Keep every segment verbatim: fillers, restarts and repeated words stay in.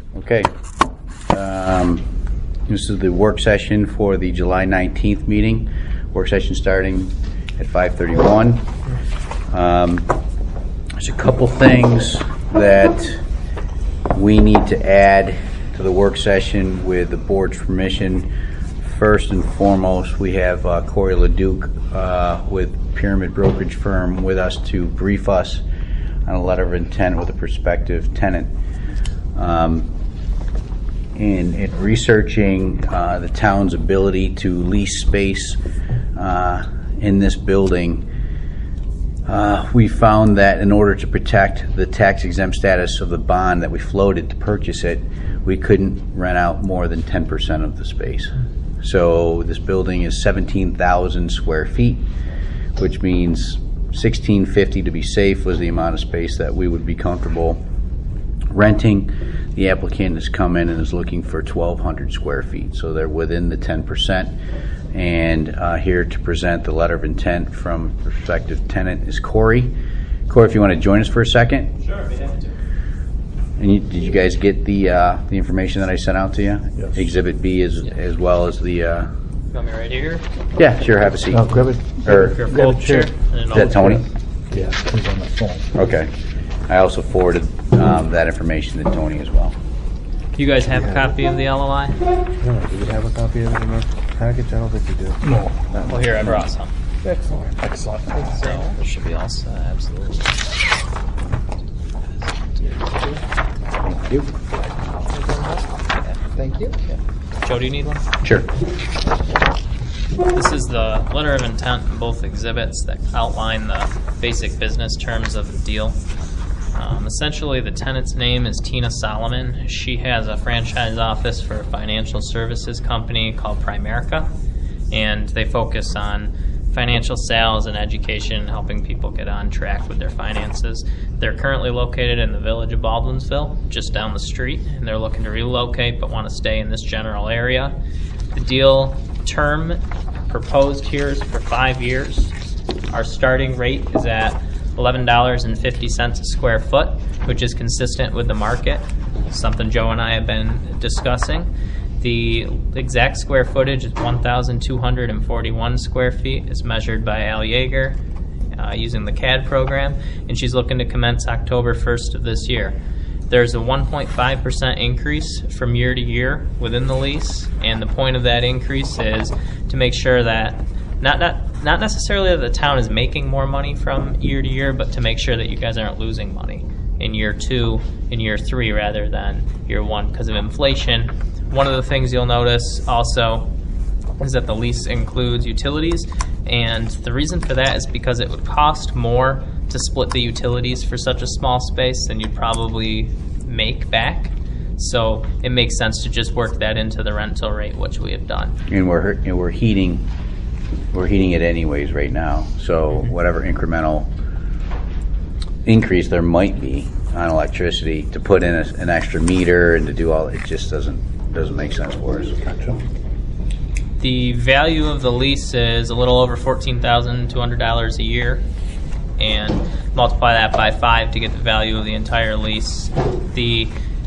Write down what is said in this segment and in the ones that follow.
Okay. Um, this is the work session for the July nineteenth meeting. Work session starting at five thirty-one. Um, there's a couple things that we need to add to the work session with the board's permission. First and foremost, we have uh, Corey LeDuc uh, with Pyramid Brokerage Firm with us to brief us on a letter of intent with a prospective tenant. Um, in, in researching uh, the town's ability to lease space uh, in this building, uh, we found that in order to protect the tax-exempt status of the bond that we floated to purchase it, we couldn't rent out more than ten percent of the space. So this building is seventeen thousand square feet, which means sixteen fifty to be safe was the amount of space that we would be comfortable renting. The applicant has come in and is looking for twelve hundred square feet, so they're within the ten percent. And uh, here to present the letter of intent from prospective tenant is Corey. Corey, if you want to join us for a second. Sure, I'd be happy to. And you, did you guys get the uh, the information that I sent out to you? Yes. Exhibit B as Yeah. as well as the. Uh, You want me right here? yeah, sure. Have a seat. No, grab it. Or- Your Grab a fold chair. chair. and then Is that I'll- Tony? Yeah, he's on the phone. Okay. I also forwarded um, that information to Tony as well. You guys have a Yeah. copy of the L O I? No, do we have a copy of it in our package? I don't think we do. No. Well, here, I brought some. Excellent. Excellent. So, this should be all set, absolutely. Thank you. Thank you. Joe, do you need one? Sure. This is the letter of intent in both exhibits that outline the basic business terms of the deal. Um, essentially, the tenant's name is Tina Solomon. She has a franchise office for a financial services company called Primerica, and they focus on financial sales and education, helping people get on track with their finances. They're currently located in the village of Baldwinsville, just down the street, and they're looking to relocate but want to stay in this general area. The deal term proposed here is for five years. Our starting rate is at eleven dollars and fifty cents a square foot, which is consistent with the market, something Joe and I have been discussing. The exact square footage is one thousand two hundred forty-one square feet. It's measured by Al Yeager uh, using the C A D program, and she's looking to commence October first of this year. There's a one point five percent increase from year to year within the lease, and the point of that increase is to make sure that not not not necessarily that the town is making more money from year to year, but to make sure that you guys aren't losing money in year two, in year three, rather than year one because of inflation. One of the things you'll notice also is that the lease includes utilities, and the reason for that is because it would cost more to split the utilities for such a small space than you'd probably make back. So it makes sense to just work that into the rental rate, which we have done. And we're and we're heating we're heating it anyways right now. So whatever incremental increase there might be on electricity to put in a, an extra meter and to do all it just doesn't doesn't make sense for us. Gotcha. The value of the lease is a little over fourteen thousand two hundred dollars a year, and multiply that by five to get the value of the entire lease. The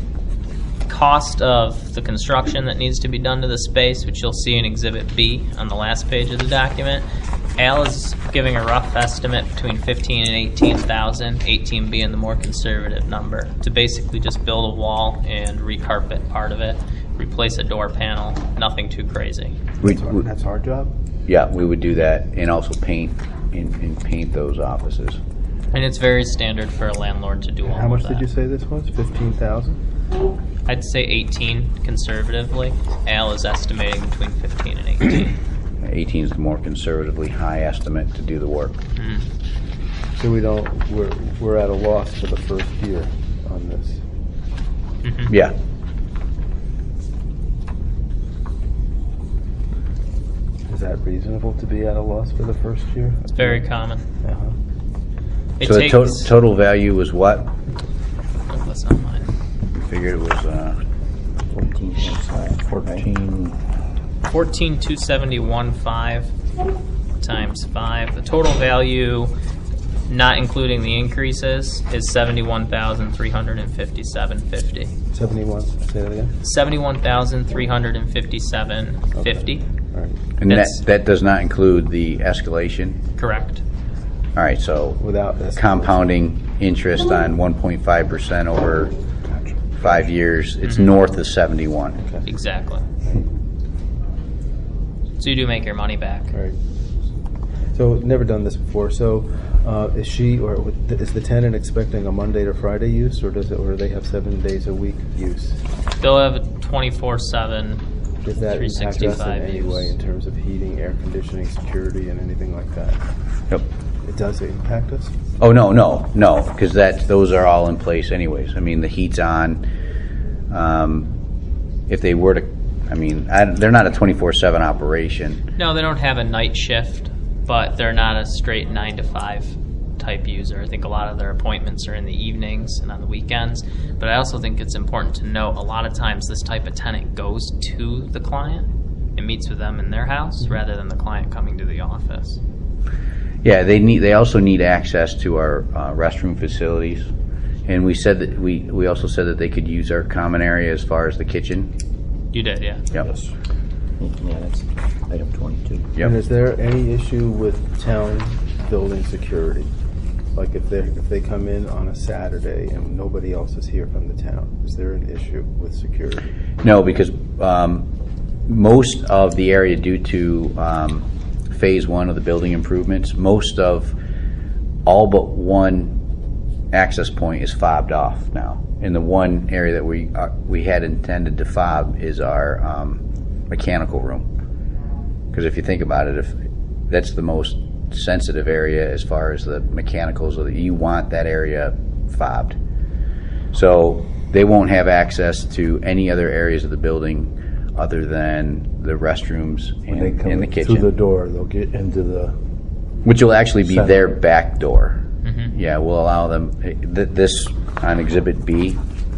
cost of the construction that needs to be done to the space, which you'll see in Exhibit B on the last page of the document, Al is giving a rough estimate between fifteen and eighteen thousand, eighteen being the more conservative number, to basically just build a wall and recarpet part of it, replace a door panel, nothing too crazy. We, That's our, we, that's our job? yeah, we would do that and also paint and, and paint those offices. And it's very standard for a landlord to do all How much of that. did you say this was? fifteen thousand? I'd say eighteen conservatively. Al is estimating between fifteen and eighteen. eighteen is the more conservatively high estimate to do the work. Mm. So we don't, we're, we're at a loss for the first year on this. Mm-hmm. Yeah. Is that reasonable to be at a loss for the first year? It's very common. Uh-huh. It So the to- takes, total value was what? oh, that's not mine. We figured it was uh, fourteen. fourteen. fourteen two seventy one five times five. The total value not including the increases, is seventy-one thousand three hundred and fifty-seven fifty. Seventy-one, say that again? Seventy-one thousand three hundred and fifty-seven fifty. All right, And that, That's- that does not include the escalation? Correct. All right, so without this. compounding interest on one point five percent over five years, it's north of seventy-one. Okay. Exactly. So you do make your money back. All right. So, never done this before, so uh, is she, or would- is the tenant expecting a Monday to Friday use, or does it, or do they have seven days a week use? They'll have a twenty-four seven, Does that three impact us in sixty-five any way in use. terms of heating, air conditioning, security, and anything like that? Yep. It does impact us? Oh, no, no, no, because that, those are all in place anyways. I mean, the heat's on. Um, If they were to, I mean, I, they're not a twenty-four seven operation. No, they don't have a night shift, but they're not a straight nine to five type user. I think a lot of their appointments are in the evenings and on the weekends. But I also think it's important to note a lot of times this type of tenant goes to the client and meets with them in their house rather than the client coming to the office. Yeah, they need, they also need access to our uh, restroom facilities. And we said that, we, we also said that they could use our common area as far as the kitchen. You did, yeah. Yep. Yes. Yeah, that's item twenty-two. And Yep. is there any issue with town building security? Like if they if they come in on a Saturday and nobody else is here from the town, is there an issue with security? No, because um, most of the area, due to um, phase one of the building improvements, most of all but one access point is fobbed off now. And the one area that we uh, we had intended to fob is our um, mechanical room. Because if you think about it, if that's the most sensitive area as far as the mechanicals, you want that area fobbed. So they won't have access to any other areas of the building other than the restrooms When they and, come and the through the kitchen, door, they'll get into the, which will actually be Center. their back door. Mhm. Yeah, we'll allow them, th- this on Exhibit B,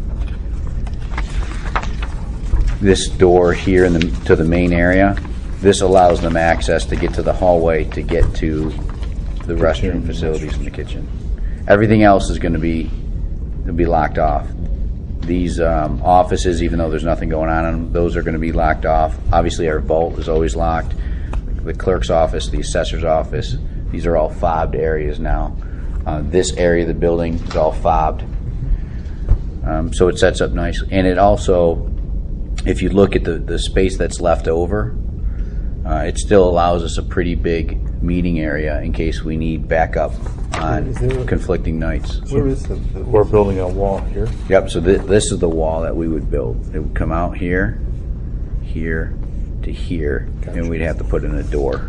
this door here in the, to the main area, this allows them access to get to the hallway to get to the restroom facilities in the kitchen. Everything else is going to be, will be locked off. These um, offices, even though there's nothing going on in them, those are going to be locked off. Obviously, our vault is always locked. The clerk's office, the assessor's office, these are all fobbed areas now. Uh, this area of the building is all fobbed. Um, so it sets up nice. And it also, if you look at the, the space that's left over, uh, it still allows us a pretty big meeting area in case we need backup on Is there a- conflicting nights. Where is the, the we're building a wall here. Yep, so thi- this is the wall that we would build. It would come out here, here, to here, and Gotcha. we'd have to put in a door.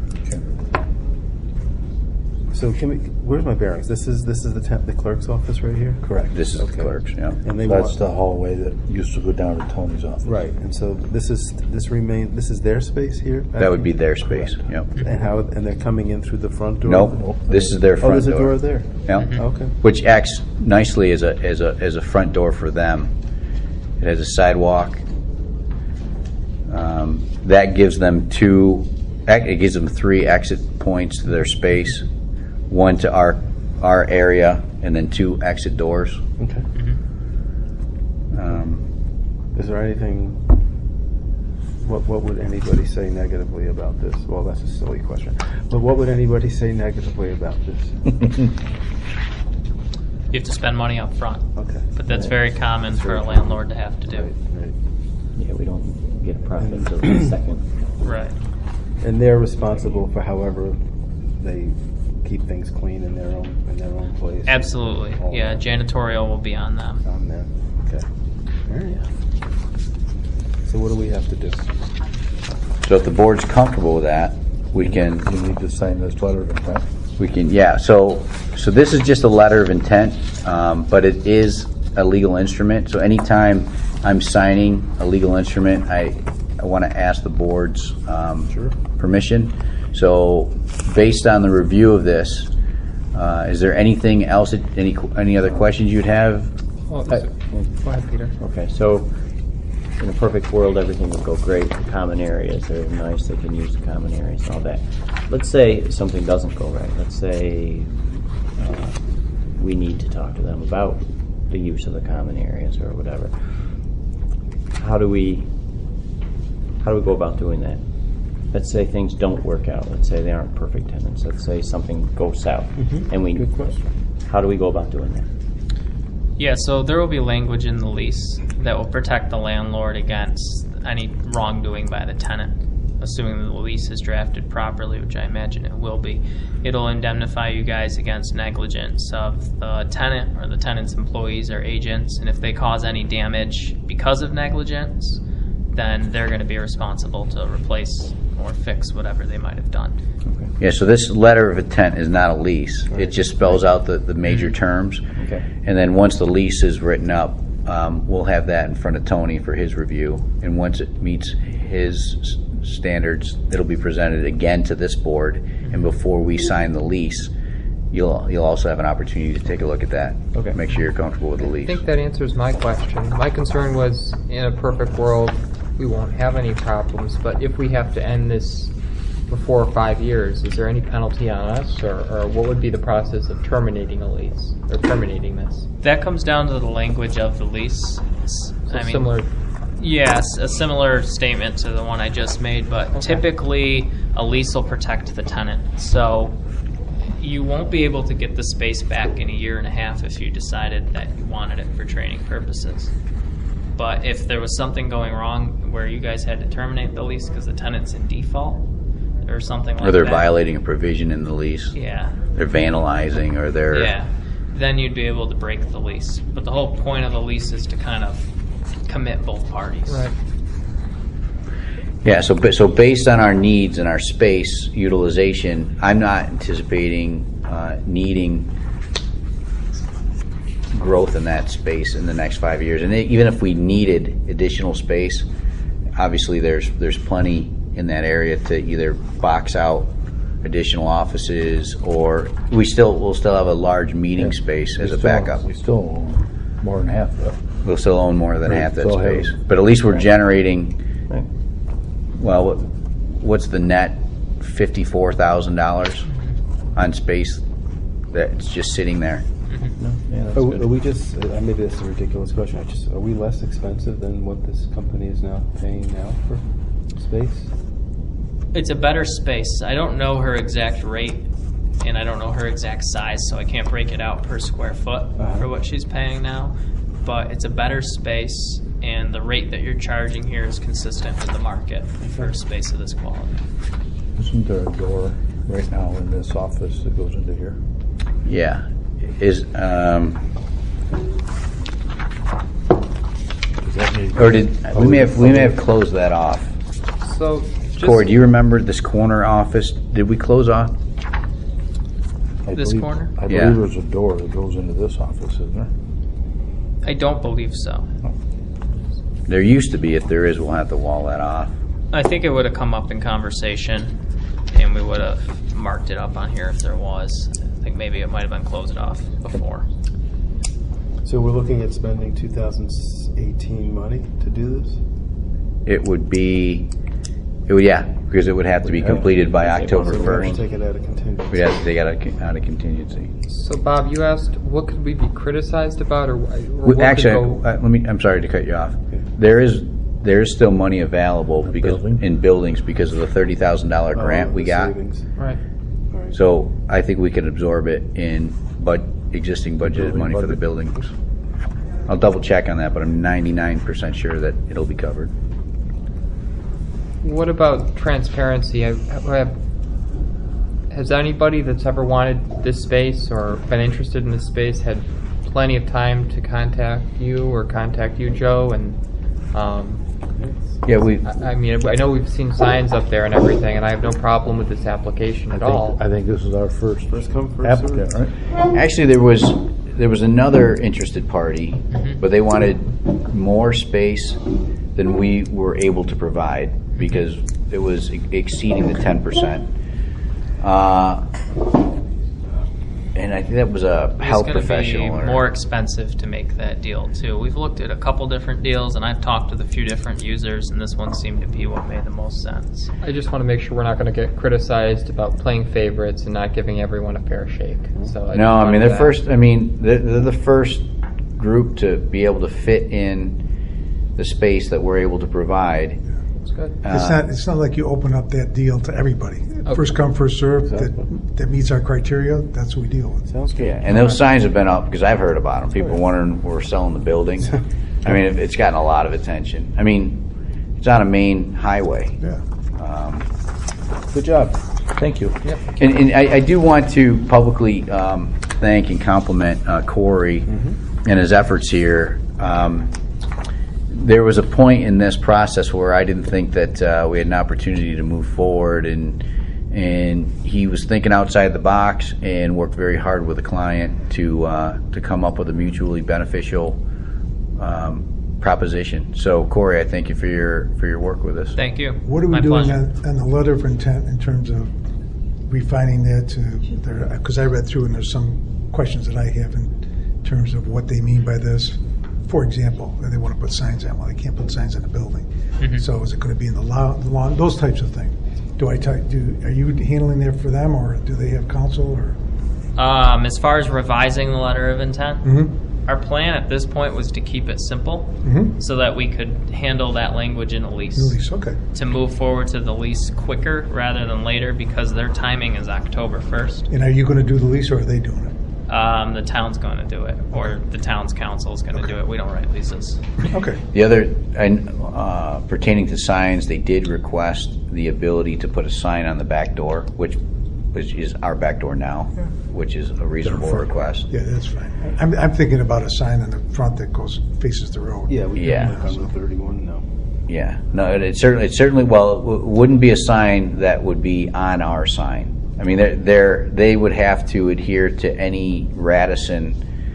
so can we? Where's my bearings? This is this is the temp, the clerk's office right here. Correct. This is the Okay. clerk's, yeah. And they That's want the hallway that used to go down to Tony's office. right. And so this is this remain. This is their space here. back That would be here? their space, yep. And how? And they're coming in through the front door. Nope, this is their Oh, front there's a door. door there. Yep. Okay. Which acts nicely as a, as a, as a front door for them. It has a sidewalk. Um, That gives them two, it gives them three exit points to their space. One to our, our area, and then two exit doors. Okay. Um, Is there anything? What What would anybody say negatively about this? Well, that's a silly question. But what would anybody say negatively about this? You have to spend money up front, Okay. but that's very common That's for a very landlord to have to do. Right. Right. Yeah, we don't get a profit until the second. Right. And they're responsible for however they keep things clean in their own in their own place. Absolutely. All Yeah, that janitorial will be on them. on them. Okay. All right. So what do we have to do? So if the board's comfortable with that, we can, You need to sign this letter of intent. we can, yeah, so, so this is just a letter of intent, um, but it is a legal instrument. So anytime I'm signing a legal instrument, I, I want to ask the board's um, Sure. permission. So based on the review of this, uh, is there anything else, that- any, any other questions you'd have? Go ahead, Peter. Okay, so in a perfect world, everything would go great. The common areas, they're nice, they can use the common areas and all that. Let's say something doesn't go right. Let's say we need to talk to them about the use of the common areas or whatever. How do we, how do we go about doing that? Let's say things don't work out. Let's say they aren't perfect tenants. Let's say something goes south, Mm-hmm. and we. Good question. How do we go about doing that? Yeah, so there will be language in the lease that will protect the landlord against any wrongdoing by the tenant, assuming the lease is drafted properly, which I imagine it will be. It'll indemnify you guys against negligence of the tenant or the tenant's employees or agents, and if they cause any damage because of negligence, then they're going to be responsible to replace or fix whatever they might have done. Yeah, so this letter of intent is not a lease. It just spells out the, the major terms. Okay. And then once the lease is written up, um, we'll have that in front of Tony for his review. And once it meets his s- standards, it'll be presented again to this board. And before we sign the lease, you'll you'll also have an opportunity to take a look at that. Okay. Make sure you're comfortable with the I lease. think that answers my question. My concern was, in a perfect world, we won't have any problems, but if we have to end this before five years, is there any penalty on us, or, or what would be the process of terminating a lease, or terminating this? That comes down to the language of the lease. S- So I mean, similar, Yes, a similar statement to the one I just made, but Okay. typically a lease will protect the tenant. So you won't be able to get the space back in a year and a half if you decided that you wanted it for training purposes. But if there was something going wrong where you guys had to terminate the lease because the tenant's in default or something like that. Or they're violating a provision in the lease. Yeah. They're vandalizing, or they're... Yeah. Then you'd be able to break the lease. But the whole point of the lease is to kind of commit both parties. right? Yeah, so ba- so based on our needs and our space utilization, I'm not anticipating uh, needing growth in that space in the next five years. And even if we needed additional space, obviously there's there's plenty in that area to either box out additional offices, or we still we'll still have a large meeting space as We a still- backup. We still own more than half of it. We'll still own more than Right, half that still have- space, but at least we're generating. Right. Well, what, what's the net? Fifty-four thousand dollars on space that's just sitting there. No? Yeah, that's Are, good. are we just, uh, maybe this is a ridiculous question, I just, are we less expensive than what this company is now paying now for space? It's a better space. I don't know her exact rate, and I don't know her exact size, so I can't break it out per square foot Uh-huh. for what she's paying now. But it's a better space, and the rate that you're charging here is consistent with the market for a space of this quality. Isn't there a door right now in this office that goes into here? Yeah, is um, Does that need- or did we may have we may have closed that off. So, just, Corey, do you remember this corner office? Did we close off? I This believe- corner? I Yeah. believe there's a door that goes into this office, isn't there? I don't believe so. There used to be. If there is, we'll have to wall that off. I think it would have come up in conversation, and we would have marked it up on here if there was. I think maybe it might have been closed off before. So we're looking at spending two thousand eighteen money to do this? It would be, it would yeah, because it would have to be completed by October So we have to first. take it out of contingency. We'd have to take it out of, out of contingency. so Bob, you asked what could we be criticized about, or, or We- what could Actually, go- uh, let me. I'm sorry to cut you off. There is there is still money available because building? in buildings because of the thirty thousand dollar Oh, grant we the got. savings. right? All right. So I think we can absorb it in bud existing budgeted Building money for the budget. buildings. I'll double check on that, but I'm ninety-nine percent sure that it'll be covered. What about transparency? Have, have, has anybody that's ever wanted this space or been interested in this space had plenty of time to contact you or contact you, Joe? And um, Yeah, we. I, I mean, I know we've seen signs up there and everything, and I have no problem with this application at I think- all. I think this is our first First come, first applicant, served. right? Actually, there was there was another interested party, but they wanted more space than we were able to provide because it was exceeding the ten percent. Uh, and I think that was a health It's going professional. to be or- more expensive to make that deal too. We've looked at a couple different deals, and I've talked with a few different users, and this one seemed to be what made the most sense. I just want to make sure we're not going to get criticized about playing favorites and not giving everyone a fair shake. So I just No, I wanted mean they're that. first. I mean they're, they're the first group to be able to fit in the space that we're able to provide. It's good. It's Uh, not, it's not like you open up that deal to everybody. Okay. First come, first serve, Exactly. that, that meets our criteria, that's what we deal with. Sounds good. Yeah, and those signs have been up because I've heard about them. People wondering we're selling the building. I mean, it- it's gotten a lot of attention. I mean, it's on a main highway. Yeah. Um, Good job. Thank you. And, and I, I do want to publicly um, thank and compliment uh, Corey and his efforts here. Um, there was a point in this process where I didn't think that uh, we had an opportunity to move forward, and and he was thinking outside the box and worked very hard with the client to uh, to come up with a mutually beneficial um, proposition. So, Corey, I thank you for your for your work with us. Thank you. What are we My doing pleasure. on, on the letter of intent in terms of refining that to, because I read through and there's some questions that I have in terms of what they mean by this. For example, that they want to put signs on, well, they can't put signs in the building. Mhm. So is it going to be in the law, the lawn, those types of things? Do I, ty- do, are you handling that for them, or do they have counsel, or? Um, as far as revising the letter of intent, Mm-hmm, our plan at this point was to keep it simple mm-hmm. so that we could handle that language in a lease. Release, okay. To move forward to the lease quicker rather than later because their timing is October first. And are you going to do the lease, or are they doing it? Um, the town's going to do it, or the town's council is going to Okay. do it. We don't write leases. Okay. The other, and uh, pertaining to signs, they did request the ability to put a sign on the back door, which, which is our back door now, which is a reasonable request. Yeah, that's fine. I'm, I'm thinking about a sign on the front that goes, faces the road. Yeah, we Yeah. can work on Route thirty-one now. Yeah, no, it, it certainly, it certainly, well, it w- wouldn't be a sign that would be on our sign. I mean, they're, they're, they would have to adhere to any Radisson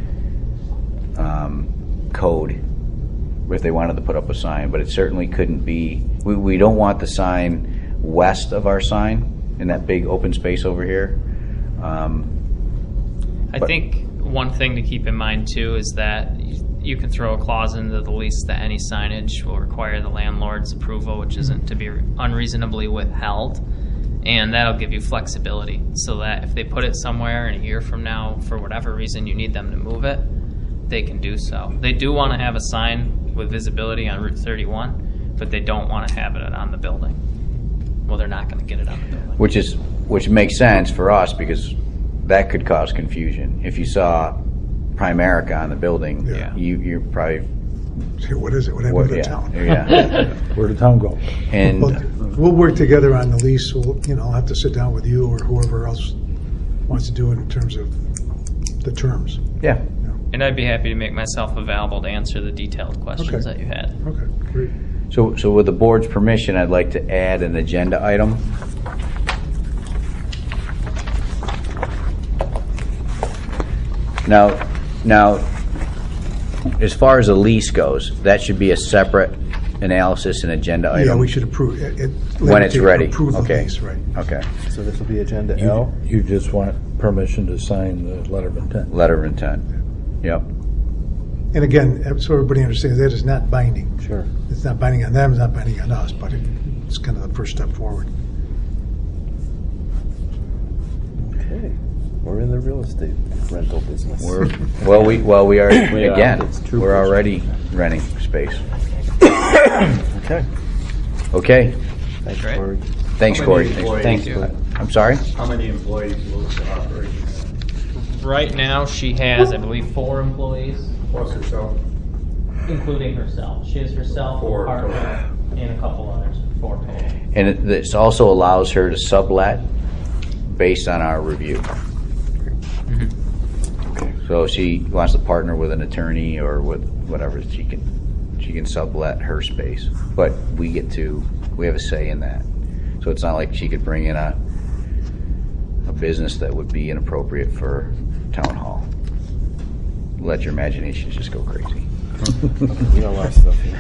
um, code if they wanted to put up a sign, but it certainly couldn't be, we, we don't want the sign west of our sign in that big open space over here. Um, I But- think one thing to keep in mind too is that you, you can throw a clause into the lease that any signage will require the landlord's approval, which isn't to be unreasonably withheld. And that'll give you flexibility so that if they put it somewhere in a year from now, for whatever reason you need them to move it, they can do so. They do want to have a sign with visibility on Route thirty-one, but they don't want to have it on the building. Well, they're not going to get it on the building. Which is, which makes sense for us because that could cause confusion. If you saw Primerica on the building, Yeah. you, you're probably, Say, what is it? What what- happened to the yeah, town? yeah. Where did town go? And Well, we'll work together on the lease. We'll, you know, I'll have to sit down with you or whoever else wants to do it in terms of the terms. yeah, And I'd be happy to make myself available to answer the detailed questions Okay. that you had. Okay, great. so so with the board's permission, I'd like to add an agenda item. Now, now, as far as a lease goes, that should be a separate analysis and agenda item. Yeah, we should approve it. it- When it's ready. Approve the Okay. lease, right. Okay, So this will be agenda You, L. you just want permission to sign the letter of intent. letter of intent. Yep. And again, so everybody understands, that is not binding. Sure. It's not binding on them, it's not binding on us, but it- it's kind of the first step forward. Okay. We're in the real estate rental business. We're, well, we, well, we are, We are. again, It's true we're business. already renting space. Okay. Okay, Thanks, Great. Corey. thanks, How Corey. many employees Thanks. do- I'm sorry? How many employees will this operation have? Right now, she has, I believe, four employees, Plus herself? including herself. She has herself, a Four partner, and a couple others, four total. And it- this also allows her to sublet based on our review. So if she wants to partner with an attorney or with whatever, she can, she can sublet her space. But we get to, we have a say in that. So it's not like she could bring in a, a business that would be inappropriate for town hall. Let your imaginations just go crazy. We got a lot of stuff here.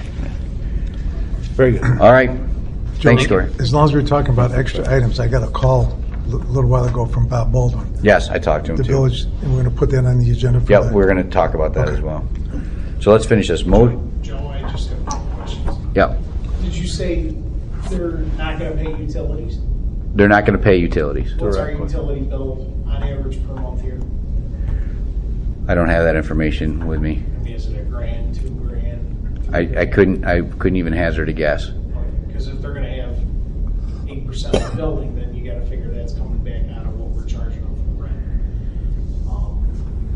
Very good. All right. Thanks, Joe, Corey. As long as we're talking about extra items, I got a call a little while ago from Bob Baldwin. Yes, I talked to him The too. village, and we're going to put that on the agenda for Yep, the- we're going to talk about that Okay. as well. So let's finish this. Mo- Joe, I just have a couple questions. Yep. Did you say they're not going to pay utilities? They're not going to pay utilities. What's our Directly. utility bill on average per month here? I don't have that information with me. I mean, is it a grand, two grand? I, I couldn't I couldn't even hazard a guess. Because if they're going to have eight percent of the building, then you got to figure that's coming back out of what we're charging them for the rent. Um,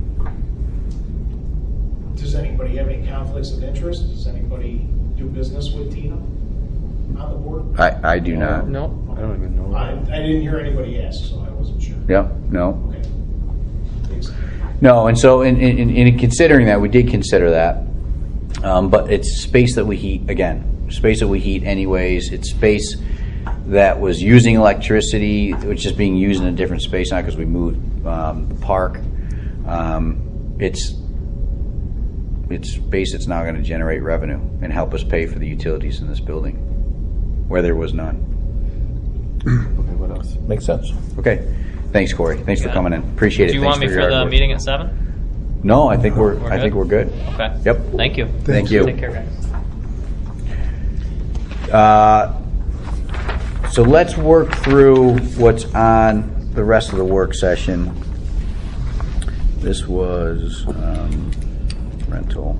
Does anybody have any conflicts of interest? Does anybody do business with Tina on the board? I, I do not. No. I don't even know. I, I didn't hear anybody ask, so I wasn't sure. Yep. No. Okay. Thanks. No. And so in, in, in considering that, we did consider that. Um, but it's space that we heat again. Space that we heat anyways. It's space that was using electricity, which is being used in a different space now because we moved um, the park. Um, it's it's space that's now going to generate revenue and help us pay for the utilities in this building, where there was none. Okay, what else? Makes sense. Okay. Thanks, Corey. Thanks for Yeah. coming in. Appreciate it. Do you Thanks want me your for hard the work. meeting at seven? No, I think we're, We're I think good? we're good. Okay. Yep. Thank you. Thank you. Take care, guys. Uh, so let's work through what's on the rest of the work session. This was um, rental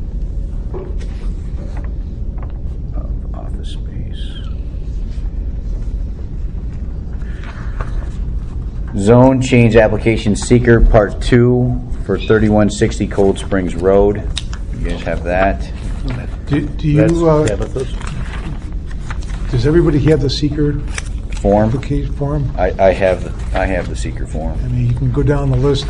of office space. Zone change application seeker part two for thirty-one sixty Cold Springs Road. You guys have that. Do do That's you, uh, Tabitha's. does everybody have the seeker Form. application form? I, I have I have the seeker form. I mean, you can go down the list.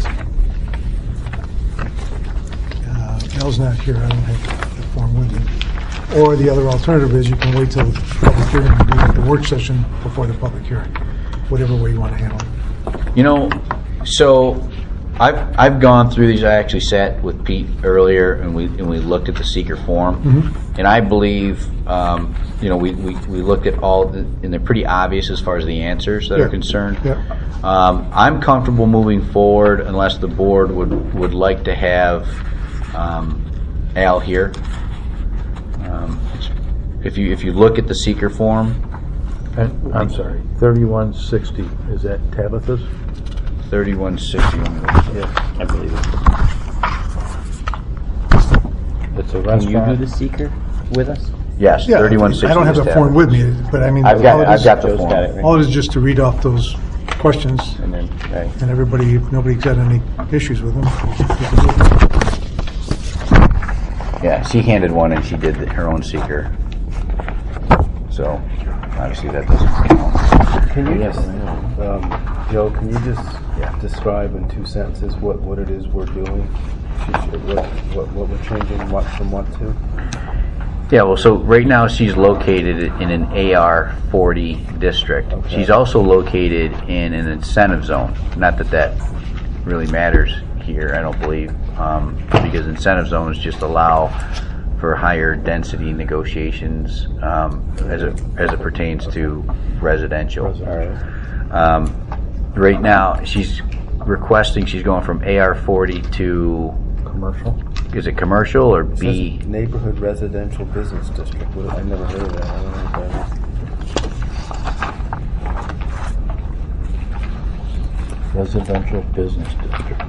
Uh, Al's not here, I don't have the form with me. Or the other alternative is you can wait till the public hearing and do the work session before the public hearing, whatever way you want to handle it. You know, so I've I've gone through these. I actually sat with Pete earlier, and we and we looked at the seeker form, and I believe, um, you know, we, we, we looked at all, the, and they're pretty obvious as far as the answers that Yeah. are concerned. Yeah. Um, I'm comfortable moving forward unless the board would would like to have um, Al here. Um, if you if you look at the seeker form, And, I'm sorry, thirty-one sixty, is that Tabitha's? thirty-one sixty. Yes, I believe it. It's a Can you do restaurant? the seeker with us? Yes, Yeah, thirty-one sixty. I don't have the form with me, but I mean, I've got all it I've is- got the Joe's form. got it, right? all it is just to read off those questions, And then, okay. and everybody, if nobody's got any issues with them. Yeah, she handed one and she did her own seeker. So obviously that doesn't count. Can you just, um, Joe, can you just Yeah. describe in two sentences what, what it is we're doing? What, what, what we're changing what from what to? Yeah, well, so right now she's located in an A R forty district. Okay. She's also located in an incentive zone. Not that that really matters here, I don't believe, um, because incentive zones just allow for higher density negotiations um, as it as it pertains to residential. All right. Um, right now, she's requesting. She's going from A R forty to, Commercial? is it commercial or It B? says Neighborhood Residential Business District. What, I never heard of that. I don't know what that is. Residential Business District.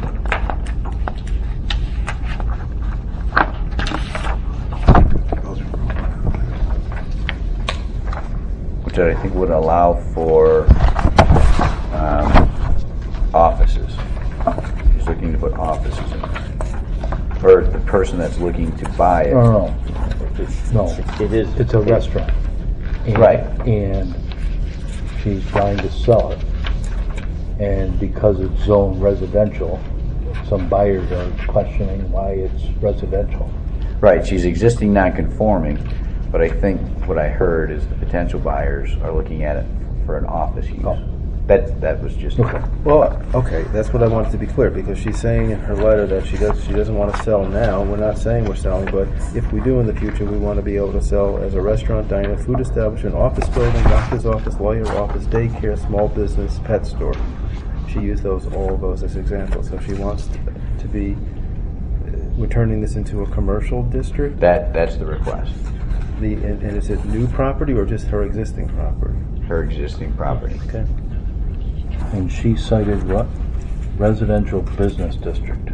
Which I think would allow for um, offices. She's looking to put offices in there. Or the person that's looking to buy it. No, no, no. No, It is. it's a restaurant. And- Right. And she's trying to sell it. And because it's zone residential, some buyers are questioning why it's residential. Right, she's existing non-conforming, but I think what I heard is the potential buyers are looking at it for an office use. Oh. That, that was just. Okay. Well, okay, that's what I wanted to be clear, because she's saying in her letter that she does, she doesn't want to sell now. We're not saying we're selling, but if we do in the future, we want to be able to sell as a restaurant, diner, food establishment, office building, doctor's office, lawyer office, daycare, small business, pet store. She used those, all of those as examples. So she wants to be, uh, we're turning this into a commercial district? That, that's the request. The, and, and is it new property or just her existing property? Her existing property. Okay. And she cited what? Residential business district.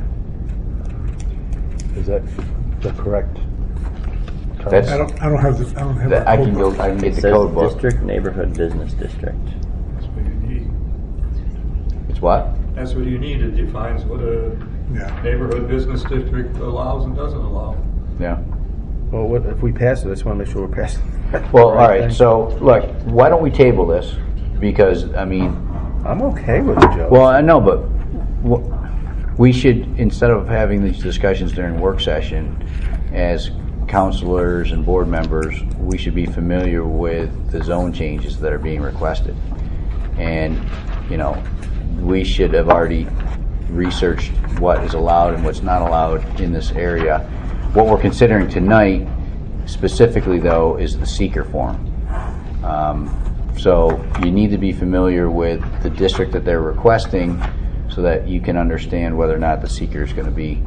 Is that the correct term? That's- I don't, I don't have the, I don't have That the I code can go, book. I can get It the says code book. district, neighborhood, business district. That's what you need. It's what? That's what you need. It defines what a Yeah. neighborhood business district allows and doesn't allow. Yeah. Well, what, if we pass it, I just want to make sure we're passing. Well, all right, so, look, why don't we table this? Because, I mean, I'm okay with it, Joe. well, I know, but w- we should, instead of having these discussions during work session, as counselors and board members, we should be familiar with the zone changes that are being requested. And, you know, we should have already researched what is allowed and what's not allowed in this area. What we're considering tonight, specifically though, is the seeker form. Um, so you need to be familiar with the district that they're requesting so that you can understand whether or not the seeker is going to be,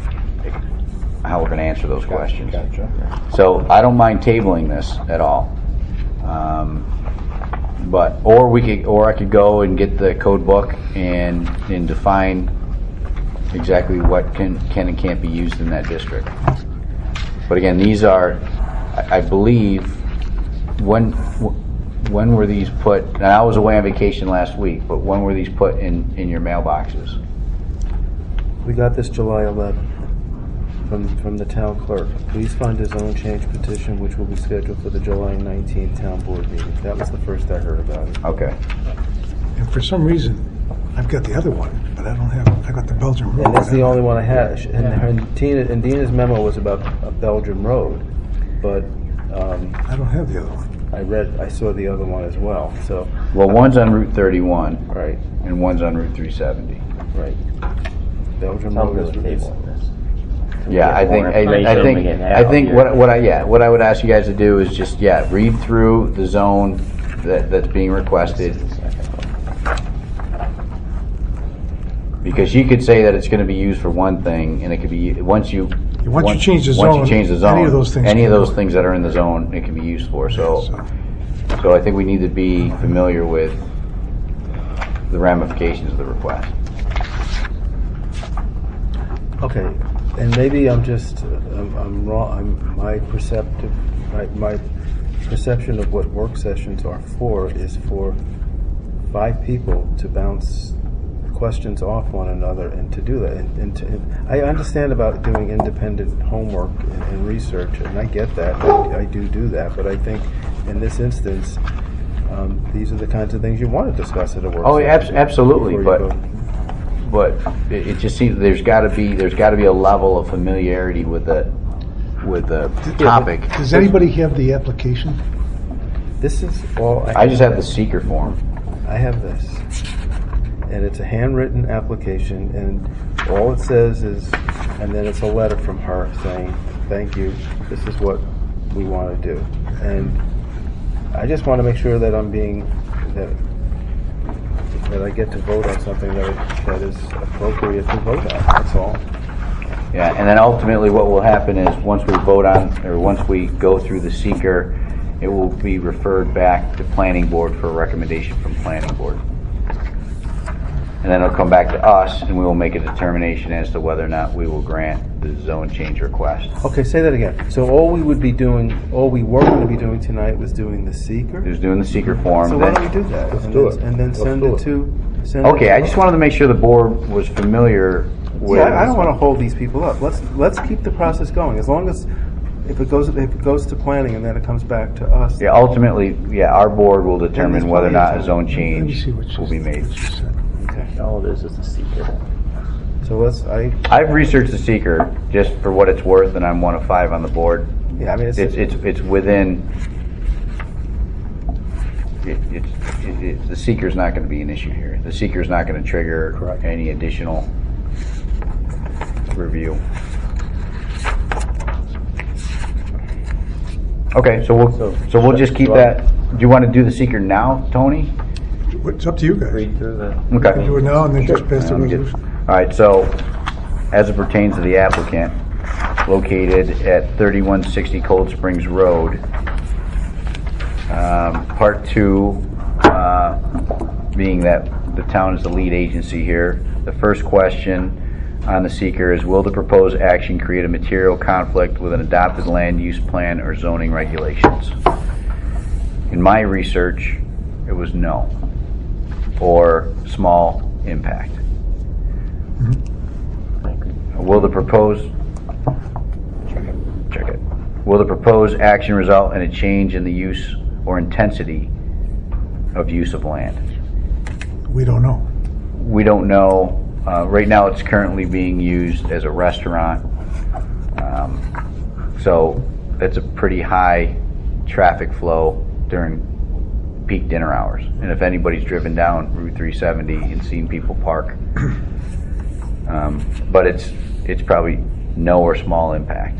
how we're going to answer those questions. Gotcha. So I don't mind tabling this at all. Um, but, or we could, or I could go and get the code book and, and define exactly what can, can and can't be used in that district. But again, these are, I, I believe, when, when were these put, and I was away on vacation last week, but when were these put in, in your mailboxes? We got this July eleventh from, from the town clerk. Please find a zone change petition which will be scheduled for the July nineteenth town board meeting. That was the first I heard about it. Okay. And for some reason, I've got the other one, but I don't have, I got the Belgium Road. And that's the only one I had. And, and Tina, and Dina's memo was about a Belgium Road, but um, I don't have the other one. I read, I saw the other one as well. So, Well, one's on Route thirty-one right, and one's on Route three seventy. right. Belgium I'm Road good is, with is tabling this. Yeah, I Get think, more I, I information, think, we can I have think your- what, what I, yeah, what I would ask you guys to do is just, yeah, read through the zone that, that's being requested. Because you could say that it's gonna be used for one thing, and it could be, once you. Once you change the Once zone, you change the zone. any of those things Any of can those work. things that are in the zone, it can be used for, so, So, so I think we need to be familiar with the ramifications of the request. okay. And maybe I'm just, uh, I'm, I'm wrong, I'm, my perceptive, my, my perception of what work sessions are for is for five people to bounce questions off one another and to do that. And, and, to, and I understand about doing independent homework and, and research, and I get that. I, I do do that, but I think in this instance, um, these are the kinds of things you want to discuss at a work Oh, yeah, abs- session. absolutely, before you but- go. But it, it just seems, there's gotta be, there's gotta be a level of familiarity with the, with the topic. does anybody have the application? This is all I just have the seeker form. I have this, and it's a handwritten application, and all it says is, and then it's a letter from her saying, thank you, this is what we want to do. And I just want to make sure that I'm being, that that I get to vote on something that, that is appropriate to vote on, that's all. Yeah, and then ultimately what will happen is, once we vote on, or once we go through the seeker, it will be referred back to planning board for a recommendation from planning board. And then it'll come back to us, and we will make a determination as to whether or not we will grant the zone change request. Okay, say that again. So all we would be doing, all we were going to be doing tonight was doing the seeker? Who's doing the seeker form. So why then- don't we do that? Let's And do then- it. And then Let's send do it it. to, send it Okay, to- I just wanted to make sure the board was familiar with. Yeah, I I don't want to hold these people up. Let's, let's keep the process going. As long as, if it goes, if it goes to planning and then it comes back to us. Yeah, ultimately, yeah, our board will determine there's whether or not plenty a of zone Let me see what change she will be made. what she said. Okay. All it is is a secret. So let's, I, I've researched the seeker just for what it's worth, and I'm one of five on the board. yeah, I mean, it's, It's, it's, it's within, it, it's it, it, the seeker's not going to be an issue here. The seeker's not going to trigger Correct. any additional review. Okay, so we'll so, So- we'll just keep so- that. Do you want to do the seeker now, Tony? It's up to you guys. Read through the. Okay. Do it now and then just pass the Um, just- resolution. All right, so as it pertains to the applicant, located at thirty-one sixty Cold Springs Road, um, part two, uh, being that the town is the lead agency here, the first question on the seeker is, will the proposed action create a material conflict with an adopted land use plan or zoning regulations? In my research, it was no, or small impact. Will the proposed check it. Will the proposed action result in a change in the use or intensity of use of land? We don't know. We don't know. Uh, right now, it's currently being used as a restaurant, um, so it's a pretty high traffic flow during peak dinner hours. And if anybody's driven down Route three seventy and seen people park, um, but it's it's probably no or small impact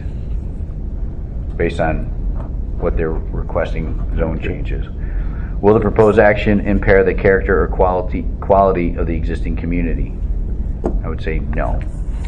based on what they're requesting zone changes. Will the proposed action impair the character or quality quality of the existing community? I would say no.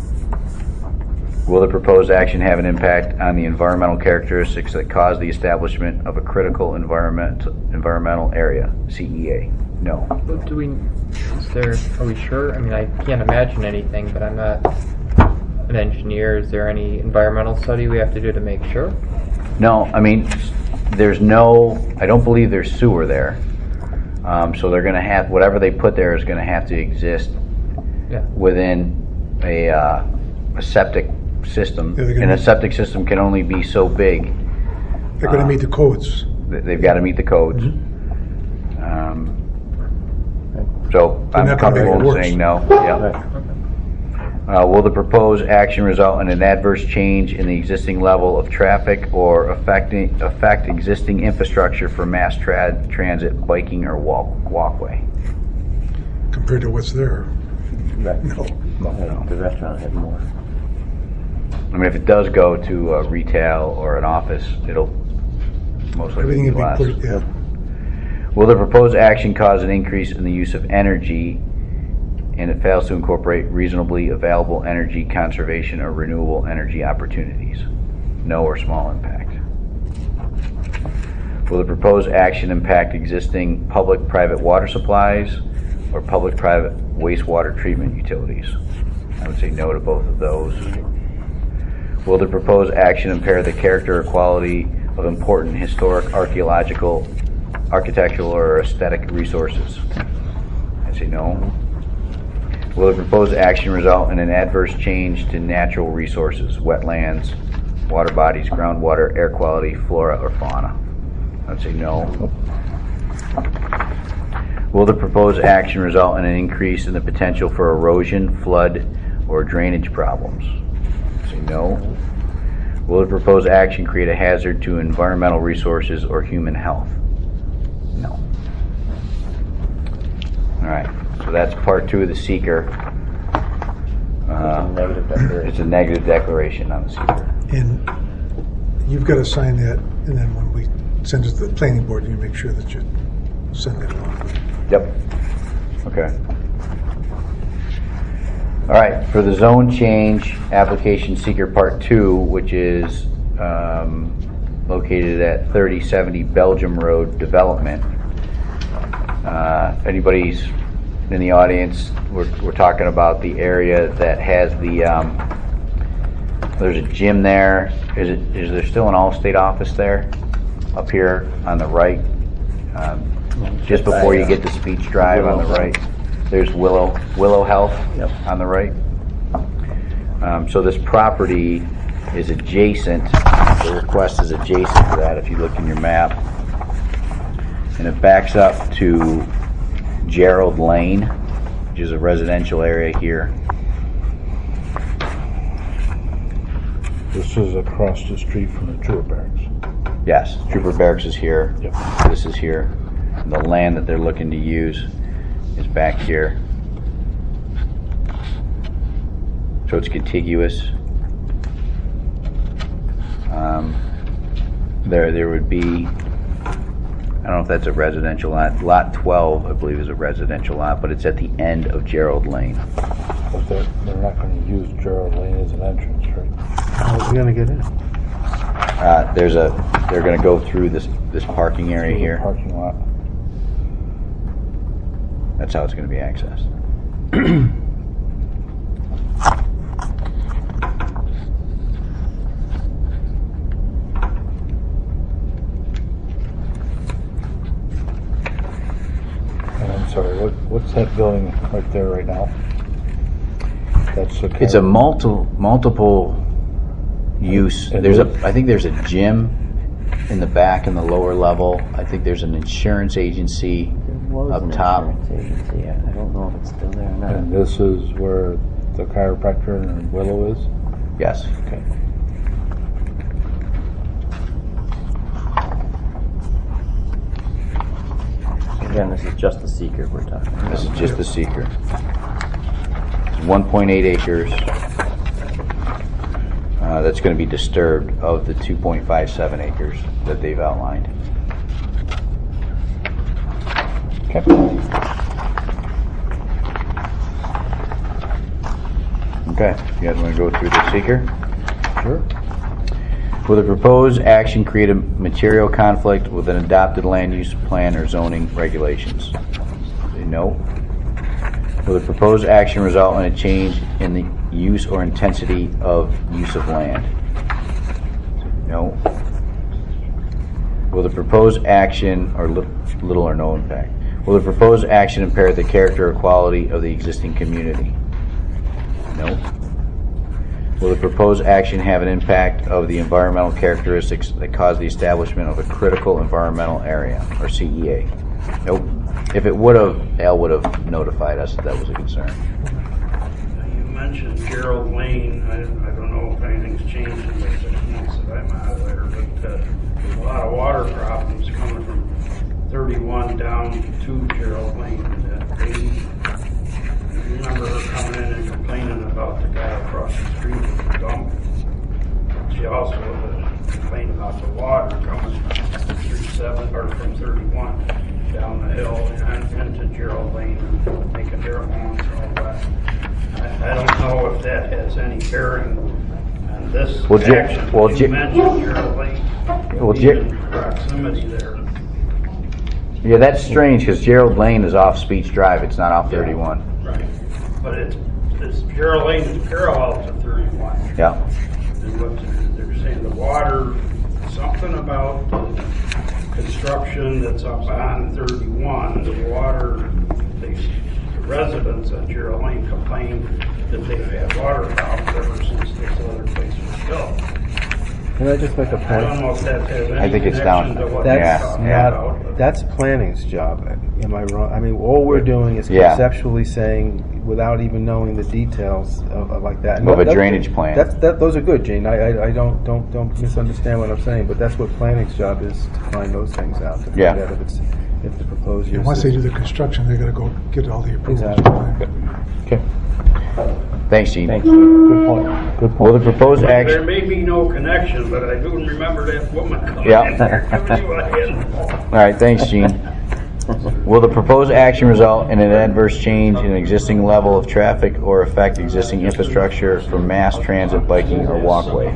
Will the proposed action have an impact on the environmental characteristics that cause the establishment of a critical environment environmental area, C E A? No. But do we, is there, are we sure? I mean, I can't imagine anything, but I'm not an engineer. Is there any environmental study we have to do to make sure? No, I mean, there's no, I don't believe there's sewer there. Um, so they're going to have, whatever they put there is going to have to exist Yeah. within a, uh, a septic system. Yeah, they're gonna And a meet- septic system can only be so big. They're going to Uh, meet the codes. They- They've got to meet the codes. Um, so They're I'm not gonna comfortable make it in worse. saying no. Yeah. Uh, will the proposed action result in an adverse change in the existing level of traffic or affecting affect existing infrastructure for mass trad, transit, biking, or walk walkway? Compared to what's there. Right. No. No, the restaurant had more. I mean, if it does go to a retail or an office, it'll most likely Everything be would be less. pushed, yeah. Will the proposed action cause an increase in the use of energy and it fails to incorporate reasonably available energy conservation or renewable energy opportunities? No or small impact. Will the proposed action impact existing public-private water supplies or public-private wastewater treatment utilities? I would say no to both of those. Will the proposed action impair the character or quality of important historic, archaeological, architectural, or aesthetic resources? I'd say no. Will the proposed action result in an adverse change to natural resources, wetlands, water bodies, groundwater, air quality, flora, or fauna? I'd say no. Will the proposed action result in an increase in the potential for erosion, flood, or drainage problems? I'd say no. Will the proposed action create a hazard to environmental resources or human health? No. All right. So that's part two of the seeker. Uh, Negative declaration. It's a negative declaration on the seeker. And you've got to sign that, and then when we send it to the planning board, you make sure that you send that along. Yep. Okay. All right, for the zone change application seeker part two, which is um, located at thirty seventy Belgium Road Development. Uh, if anybody's in the audience, we're, we're talking about the area that has the, um, there's a gym there. Is it, is there still an Allstate office there? Up here on the right? Um, just before you get to Speech Drive on the right. There's Willow, Willow Health Yep. on the right. Um, so this property is adjacent, the request is adjacent to that if you look in your map. And it backs up to Gerald Lane, which is a residential area here. This is across the street from the trooper barracks. Yes, Trooper Barracks is here. Yep. This is here. the land that they're looking to use is back here. So it's contiguous. Um, there, there would be, I don't know if that's a residential lot. Lot twelve, I believe, is a residential lot, but it's at the end of Gerald Lane. But they're, they're not going to use Gerald Lane as an entrance, right? How are we gonna get in? Uh, there's a, they're going to go through this this parking area Through the here. Parking lot. That's how it's going to be accessed. And I'm sorry, what, what's that building right there right now? That's the. It's a multiple multiple use. And There's a, what- I think there's a gym in the back in the lower level. I think there's an insurance agency There was up an top. insurance agency. I I don't know if it's still there or not. And this is where the chiropractor in Willow is? Yes. Okay. Again, this is just the seeker we're talking about. This is just the seeker. It's one point eight acres. Uh, that's going to be disturbed of the two point five seven acres that they've outlined. Okay. Okay, you guys want to go through the seeker? Sure. Will the proposed action create a material conflict with an adopted land use plan or zoning regulations? Say no. Will the proposed action result in a change in the use or intensity of use of land? Say no. Will the proposed action, or li- little or no impact, will the proposed action impair the character or quality of the existing community? No. Will the proposed action have an impact of the environmental characteristics that cause the establishment of a critical environmental area, or C E A? Nope. If it would have, Al would have notified us if that was a concern. You mentioned Gerald Lane. I, I don't know if anything's changed in the six months that I'm out of there, but uh, there's a lot of water problems coming from thirty-one down to Gerald Lane. And that lady, I remember her coming in and complaining about the guy across the street with the dump. She also uh, complained about the water coming from thirty-seven or from thirty-one down the hill and into Gerald Lane and making their lawns and all that. I, I don't know if that has any bearing on this Well, Jer- action. well, you Jer- mentioned Gerald Lane, Well, Jer- even proximity there. Yeah, that's strange because Gerald Lane is off Speech Drive. It's not off thirty-one. Right. But it's, it's Gerald Lane is parallel to thirty-one. Yeah. And what they're, they're saying, the water, something about the construction that's up on thirty-one, the water, they, the residents at Gerald Lane complain that they've had water problems ever since this other place was built. Can I just make a I don't point? know if that has any I think it's down- connection to what That's they're talking yeah. about. but- That's planning's job. Am I wrong? I mean, all we're doing is Yeah. conceptually saying, without even knowing the details of, of like that. And Of a that- drainage plan. That's, that, those are good, Gene. I, I, I don't, don't, don't misunderstand what I'm saying, but that's what planning's job is, to find those things out, to find Yeah. out if it's, if the proposed use And once they is- do the construction, they gotta go get all the approvals. Exactly. Okay. Thanks, Gene. Thank you. Good point. Good Will point. the proposed There action? may be no connection, but I do remember that woman coming Yeah. in there giving you a hand. All right, thanks, Gene. Will the proposed action result in an adverse change in existing level of traffic or affect existing infrastructure for mass transit, biking, or walkway?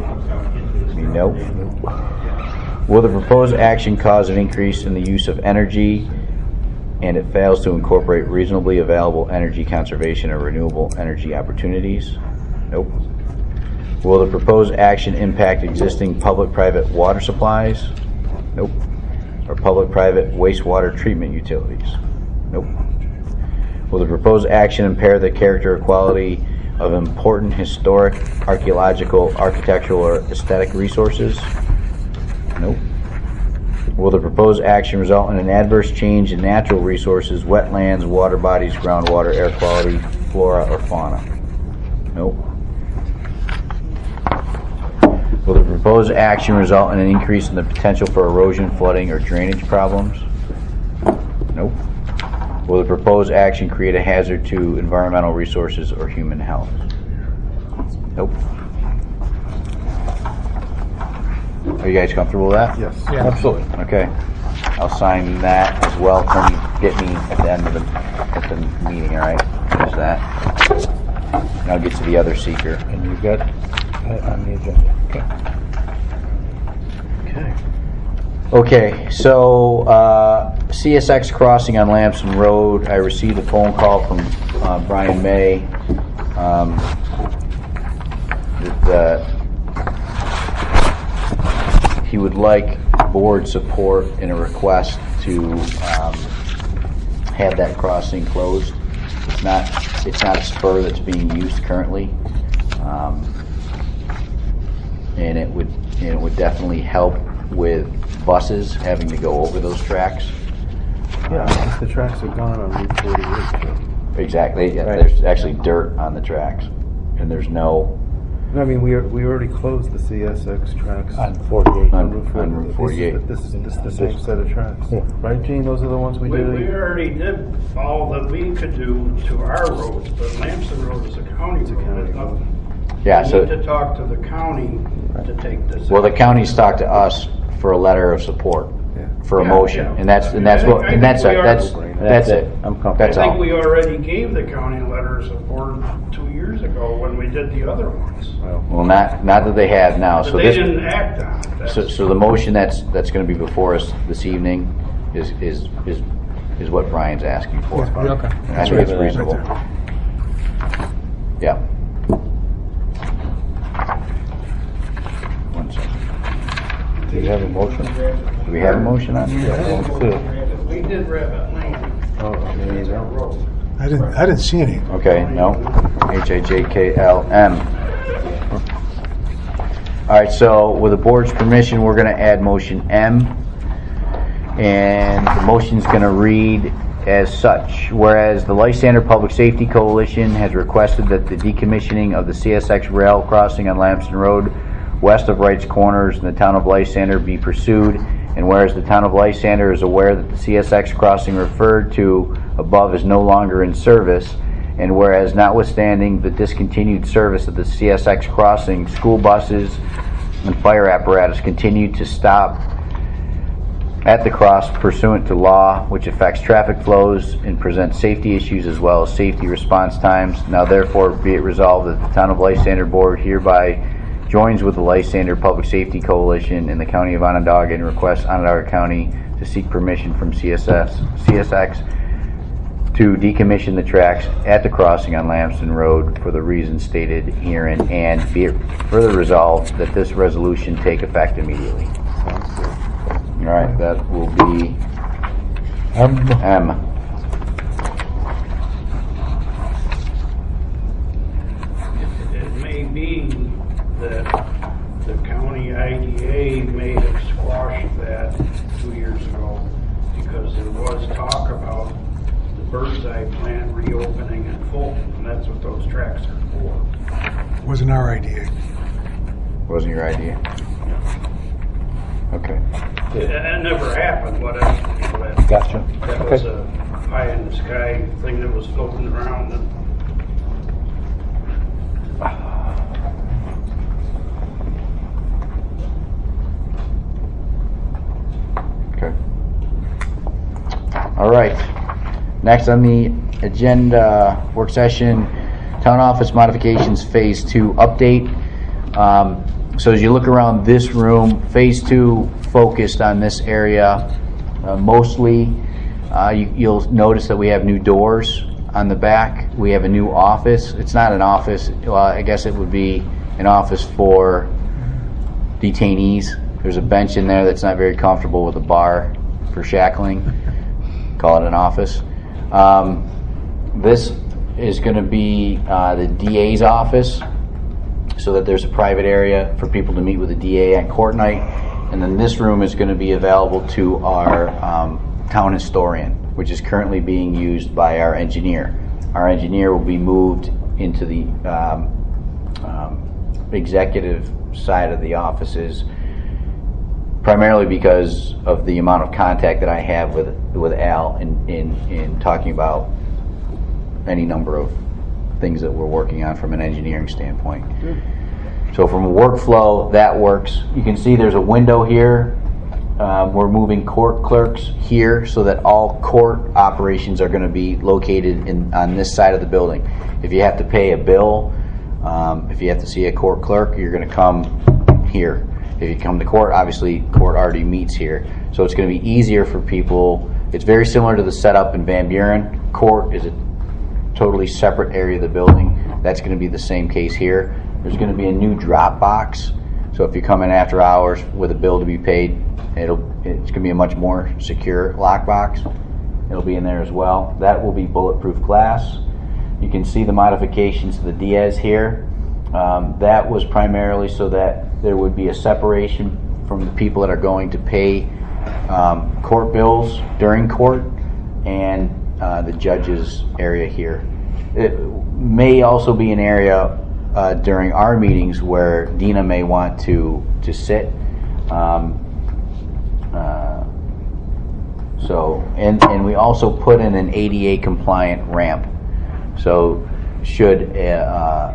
Nope. Will the proposed action cause an increase in the use of energy and it fails to incorporate reasonably available energy conservation or renewable energy opportunities? Nope. Will the proposed action impact existing public-private water supplies? Nope. Or public-private wastewater treatment utilities? Nope. Will the proposed action impair the character or quality of important historic, archaeological, architectural, or aesthetic resources? Nope. Will the proposed action result in an adverse change in natural resources, wetlands, water bodies, groundwater, air quality, flora, or fauna? Nope. Will the proposed action result in an increase in the potential for erosion, flooding, or drainage problems? Nope. Will the proposed action create a hazard to environmental resources or human health? Nope. Are you guys comfortable with that? Yes. Yeah. Absolutely. Okay. I'll sign that as well. Can you get me at the end of the, at the meeting, all right? There's that. And I'll get to the other seeker. And you got that on the agenda. Okay. Okay. Okay, so uh, C S X crossing on Lamson Road. I received a phone call from uh, Brian May. Um, that uh, he would like board support in a request to um, have that crossing closed. It's not. It's not a spur that's being used currently, um, and it would. And it would definitely help with buses having to go over those tracks. Yeah, the tracks are gone on Route forty-eight. Joe. Exactly. Yeah, Right. There's actually dirt on the tracks, and there's no No, I mean, we are, we already closed the C S X tracks On forty-eight. on, Route on Route forty-eight. This is, this is the same set of tracks. Yeah. Right, Gene? Those are the ones we We, did? we already did all that we could do to our roads, but Lamson Road is a county road. county It's road. nothing. Yeah. We So, need to talk to the county to take this. well, the out. county's talked to us for a letter of support Yeah. for a Yeah, motion, yeah. and that's and that's I what think- and that's I it. think we That's are- that's it. I'm comfortable. That's I think all. we already gave the county a letter of support two years ago when we did the other ones. Well, Well, not not that they have now. But So they this. didn't act on it. So, That's- so the motion that's that's going to be before us this evening is is is is what Brian's asking for. Okay. And I think it's right. reasonable. Yeah. One second. Do you have a motion? Do we have a motion on here? Yeah, well, clear. We did Rabbit Lane. oh, there you That's our go. road. I didn't, I didn't see any. Okay, no. H I J K L M. All right, so with the board's permission, we're going to add motion M. And the motion's going to read as such. Whereas the Lysander Public Safety Coalition has requested that the decommissioning of the C S X rail crossing on Lamson Road west of Wright's Corners in the town of Lysander be pursued, and whereas the town of Lysander is aware that the C S X crossing referred to above is no longer in service, and whereas notwithstanding the discontinued service of the C S X crossing, school buses and fire apparatus continue to stop at the cross pursuant to law, which affects traffic flows and presents safety issues as well as safety response times. Now therefore be it resolved that the town of Lysander Board hereby joins with the Lysander Public Safety Coalition in the county of Onondaga and requests Onondaga County to seek permission from C S S, C S X to decommission the tracks at the crossing on Lamson Road for the reasons stated herein, and be it further resolved that this resolution take effect immediately. All right, that will be Um, M. It may be that the county I D A may have squashed that two years ago because there was talk about the Bird's Eye plant reopening in Fulton, and that's what those tracks are for. Wasn't our idea. Wasn't your idea? Okay. It, it never happened, but it, you know, that, Gotcha. that was a pie in the sky thing that was floating around. And Okay. All right. Next on the agenda, work session, town office modifications, phase two update. Um, so as you look around this room, phase two focused on this area uh, mostly. Uh, you, you'll notice that we have new doors on the back. We have a new office. It's not an office. Well, I guess it would be an office for detainees. There's a bench in there that's not very comfortable with a bar for shackling. Call it an office. Um, this is going to be uh, the D A's office, so that there's a private area for people to meet with the D A at court night. And then this room is going to be available to our um, town historian, which is currently being used by our engineer. Our engineer will be moved into the um, um, executive side of the offices primarily because of the amount of contact that I have with with Al in, in, in talking about any number of things that we're working on from an engineering standpoint. So from a workflow, that works. You can see there's a window here. Um, we're moving court clerks here so that all court operations are going to be located in on this side of the building. If you have to pay a bill, um, if you have to see a court clerk, you're going to come here. If you come to court, obviously court already meets here. So it's going to be easier for people. It's very similar to the setup in Van Buren. Court is a totally separate area of the building. That's going to be the same case here. There's going to be a new drop box. So if you come in after hours with a bill to be paid, it'll it's going to be a much more secure lockbox. It'll be in there as well. That will be bulletproof glass. You can see the modifications to the Diaz here. Um, that was primarily so that there would be a separation from the people that are going to pay um, court bills during court and uh, the judge's area here. It may also be an area uh, during our meetings where Dina may want to to sit. Um, uh, so and and we also put in an A D A compliant ramp. So should a, uh,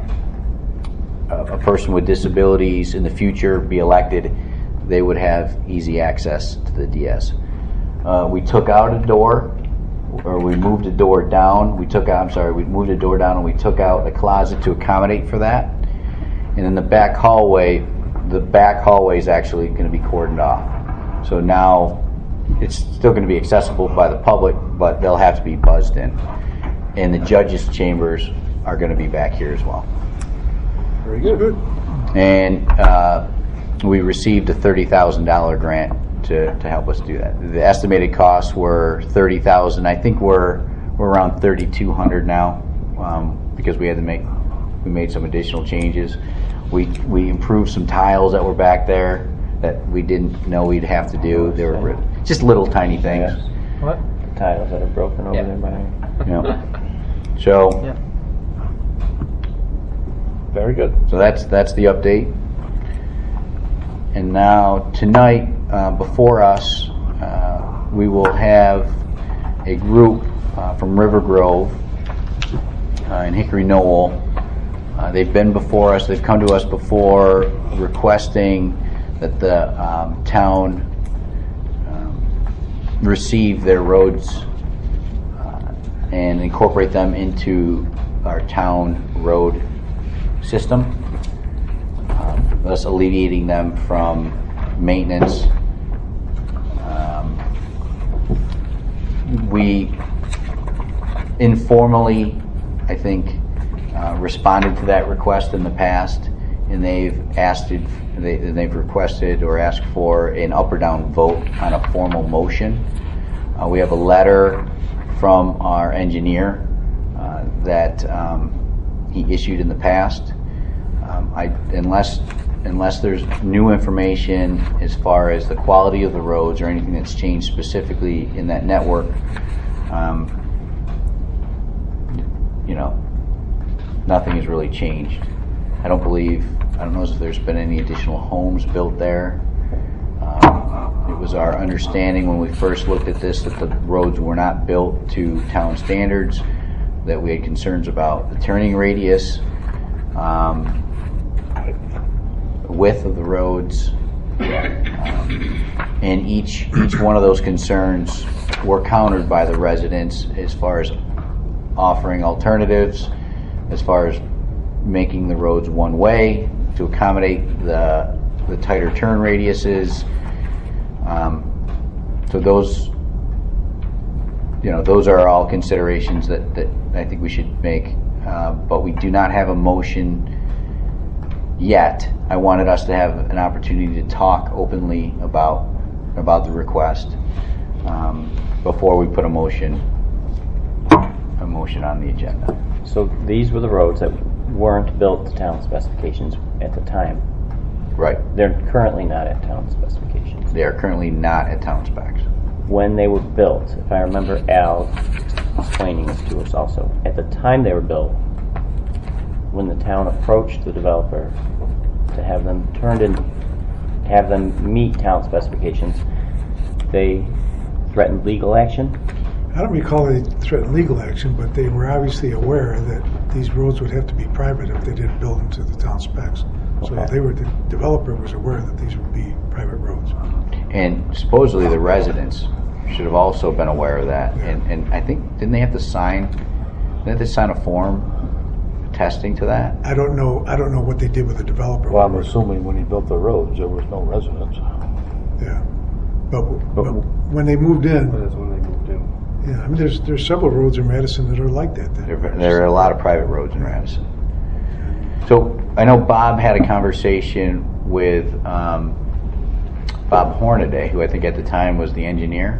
a person with disabilities in the future be elected, they would have easy access to the Diaz. Uh, we took out a door, or we moved a door down. We took out, I'm sorry, we moved a door down and we took out a closet to accommodate for that. And in the back hallway, the back hallway is actually going to be cordoned off. So now it's still going to be accessible by the public, but they'll have to be buzzed in. And the judges' chambers are going to be back here as well. Very good. And uh, we received a thirty thousand dollars grant to, to help us do that. The estimated costs were thirty thousand dollars. I think we're we're around thirty-two hundred dollars now um, because we had to make we made some additional changes. We we improved some tiles that were back there that we didn't know we'd have to do. They were just little tiny things. What? The tiles that are broken over Yeah. there by. Yeah. So. Yeah. Very good. So that's that's the update. And now tonight, uh, before us, uh, we will have a group uh, from River Grove uh, in Hickory Knoll. Uh, they've been before us. They've come to us before requesting that the um, town um, receive their roads uh, and incorporate them into our town road system, um, thus alleviating them from maintenance. Um, we informally, I think, uh, responded to that request in the past, and they've asked it, they, they've requested or asked for an up or down vote on a formal motion. Uh, we have a letter from our engineer uh, that um, he issued in the past. Um, I, unless unless there's new information as far as the quality of the roads or anything that's changed specifically in that network, um, you know, nothing has really changed. I don't believe, I don't know if there's been any additional homes built there. Um, it was our understanding when we first looked at this that the roads were not built to town standards, that we had concerns about the turning radius, um, width of the roads, um, and each each one of those concerns were countered by the residents as far as offering alternatives, as far as making the roads one way to accommodate the the tighter turn radiuses. Um, so those, you know, those are all considerations that, that I think we should make, uh, but we do not have a motion yet. I wanted us to have an opportunity to talk openly about about the request um, before we put a motion a motion on the agenda. So these were the roads that weren't built to town specifications at the time. Right. They're currently not at town specifications. They are currently not at town specs. When they were built, if I remember Al explaining this to us also, at the time they were built, when the town approached the developer to have them turned into have them meet town specifications, they threatened legal action? I don't recall they threatened legal action, but they were obviously aware that these roads would have to be private if they didn't build them to the town specs. So Okay. they were, the developer was aware that these would be private roads. And supposedly the residents should have also been aware of that. And, and I think, didn't they have to sign, didn't they sign a form attesting to that? I don't know, I don't know what they did with the developer. Well, I'm assuming when he built the roads, there was no residents. Yeah. But, but when they moved in, That's when they moved in. yeah, I mean, there's, there's several roads in Madison that are like that. that There, there are a lot of private roads in Radisson. So I know Bob had a conversation with um, Bob Hornaday, who I think at the time was the engineer.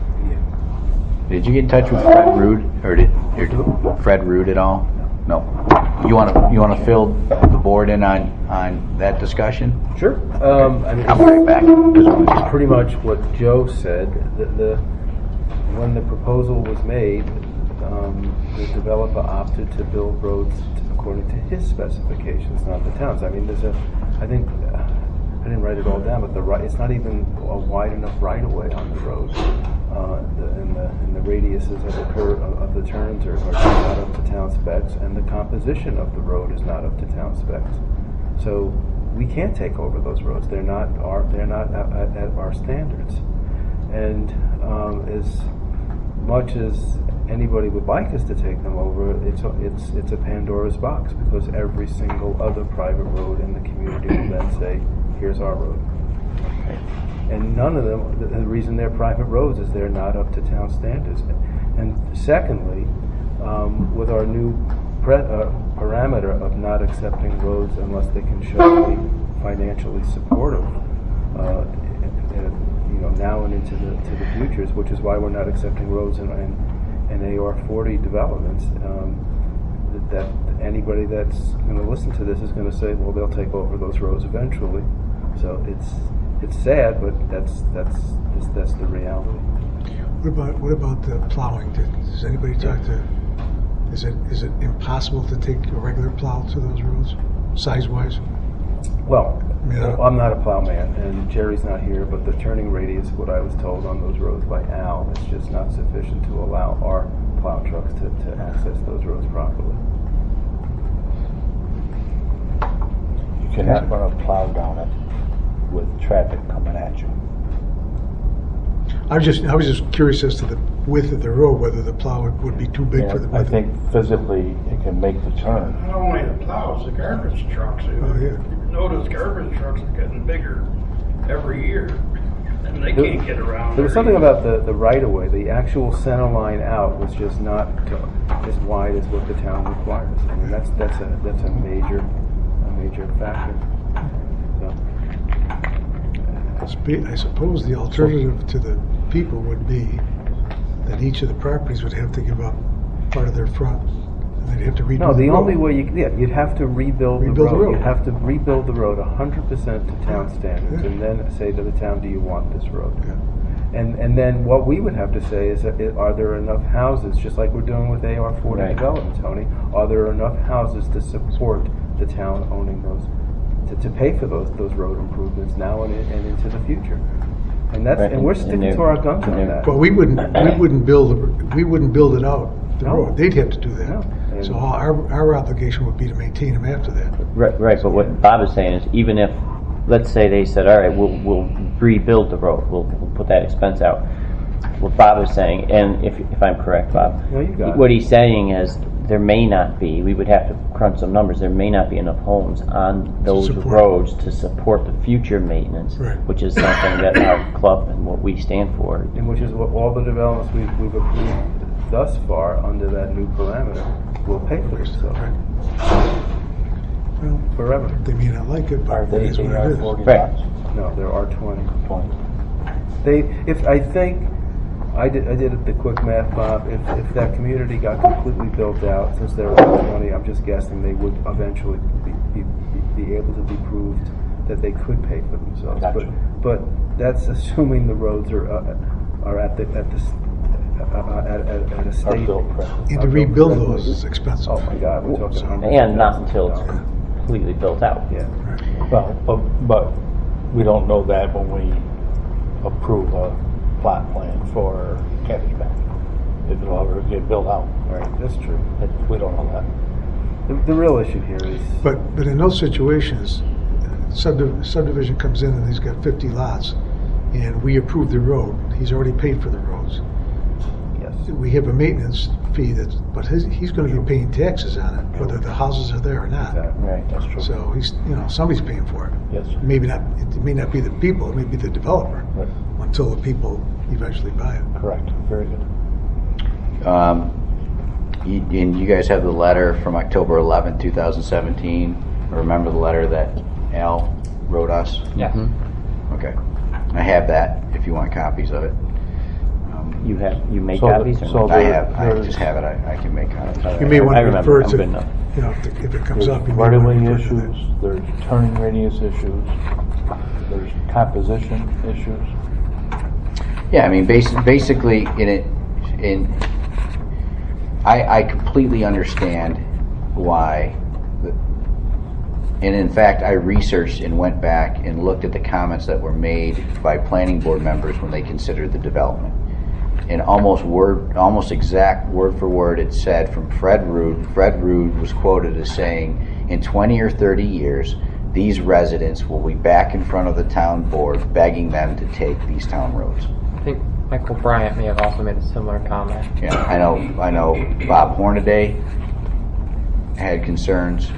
Did you get in touch with Fred Rood, or did, or did Fred Rood at all? No. You want to you want to fill the board in on on that discussion? Sure. Um, I mean, I'll be right back. it's pretty much what Joe said. The, the when the proposal was made, um, the developer opted to build roads according to his specifications, not the town's. I mean, there's a, I think, uh, I didn't write it all down, but the right, it's not even a wide enough right of way on the road, uh, the, and the and the radiuses of the curve of, of the turns are, are not up to town specs, and the composition of the road is not up to town specs. So we can't take over those roads. They're not our, they're not at, at, at our standards, and um, as much as anybody would like us to take them over, it's a, it's it's a Pandora's box, because every single other private road in the community will then say, "Here's our road," and none of them. The, the reason they're private roads is they're not up to town standards. And secondly, um, with our new pre- uh, parameter of not accepting roads unless they can show to be financially supportive, uh, you know, now and into the to the futures, which is why we're not accepting roads in, in, in A R forty developments. Um, that, that anybody that's going to listen to this is going to say, well, they'll take over those roads eventually. So it's it's sad, but that's that's that's, that's the reality. What about what about the plowing? Did, does anybody talk to? Is it is it impossible to take a regular plow to those roads, size wise? Well, Yeah. I'm not a plowman, and Jerry's not here, but the turning radius, what I was told on those roads by Al, is just not sufficient to allow our plow trucks to, to access those roads properly. You cannot run a plow down it with traffic coming at you. I was just I was just curious as to the width of the road, whether the plow would, would be too big Yeah, for the I width. think physically it can make the turn. Not only the plows, the garbage trucks. Oh, yeah. You notice garbage trucks are getting bigger every year, and they can't get around. There was there something either. about the, the right-of-way. The actual center line out was just not to- as wide as what the town requires. I mean, that's that's a that's a major a major factor. So, Spe- I suppose the alternative to the people would be that each of the properties would have to give up part of their front, and they'd have to redo no, the road. only way you yeah, you'd have to rebuild, Rebuild the the road. road. You'd have to rebuild the road one hundred percent to town standards, Yeah. and then say to the town, "Do you want this road?" Yeah. And and then what we would have to say is, that it, are there enough houses, just like we're doing with A R forty Right. development, Tony? Are there enough houses to support the town owning those, to, to pay for those those road improvements now and, in, and into the future? And that's Right, and we're and sticking they're- to our guns and on they're- that. But we wouldn't we wouldn't build the- we wouldn't build it out the No. road. They'd have to do that. No. And- So all our our obligation would be to maintain them after that. Right, right, but what Bob is saying is, even if, let's say they said, all right, we'll, we'll rebuild the road, we'll, we'll put that expense out. What Bob is saying, and if, if I'm correct, Bob, No, you got it. what he's saying is, there may not be, we would have to crunch some numbers, there may not be enough homes on those support. roads to support the future maintenance, Right. which is something that our club and what we stand for. And which is what all the developments we've, we've approved thus far under that new parameter will pay for themselves Well, forever. they may not like it, Are but they it is what A R it is. forty Right. lots? No, there are twenty. Twenty. They, if I think, I did, I did the quick math, Bob. If, if that community got completely built out, since there are twenty, I'm just guessing they would eventually be, be, be able to be proved that they could pay for themselves. Gotcha. But, but that's assuming the roads are uh, are at the at the s- uh, at, at, at a Are state. built correctly. And to rebuild those is expensive. Oh my God, we're talking hundreds And of not thousands until of it's dollars. completely built out. Yeah. Well, but, but we don't know that when we approve a plot plan for Cabbage Patch. If it'll ever get built out. Right, that's true. But we don't know that. The, the real issue here is, But, but in those situations, subdiv- subdivision comes in and he's got fifty lots, and we approve the road, he's already paid for the roads. yes, We have a maintenance fee that's, but his, he's gonna be paying taxes on it, whether the houses are there or not. exactly. Right, that's true. So he's, you know, somebody's paying for it. Yes. Maybe not, it may not be the people, it may be the developer, Right. until the people eventually buy it. Correct. Very good. Um, you, and you guys have the letter from October eleventh, two thousand seventeen. Remember the letter that Al wrote us? Yeah. Okay. I have that if you want copies of it. Um, You have, you make So the- copies? or so not? I there- have, I there's- just have it. I, I can make copies. You may I want to remember. refer I'm to, good enough. you know, if it- if it comes There's up. you may right of wanna way refer to that. issues, there's turning radius issues, there's composition issues. Yeah, I mean, basi- basically, in it, in, I, I completely understand why, the- and in fact, I researched and went back and looked at the comments that were made by planning board members when they considered the development. And almost word, almost exact word for word, it said from Fred Rood. Fred Rood was quoted as saying, "In twenty or thirty years, these residents will be back in front of the town board begging them to take these town roads." I think Michael Bryant may have also made a similar comment. Yeah, I know, I know Bob Hornaday had concerns.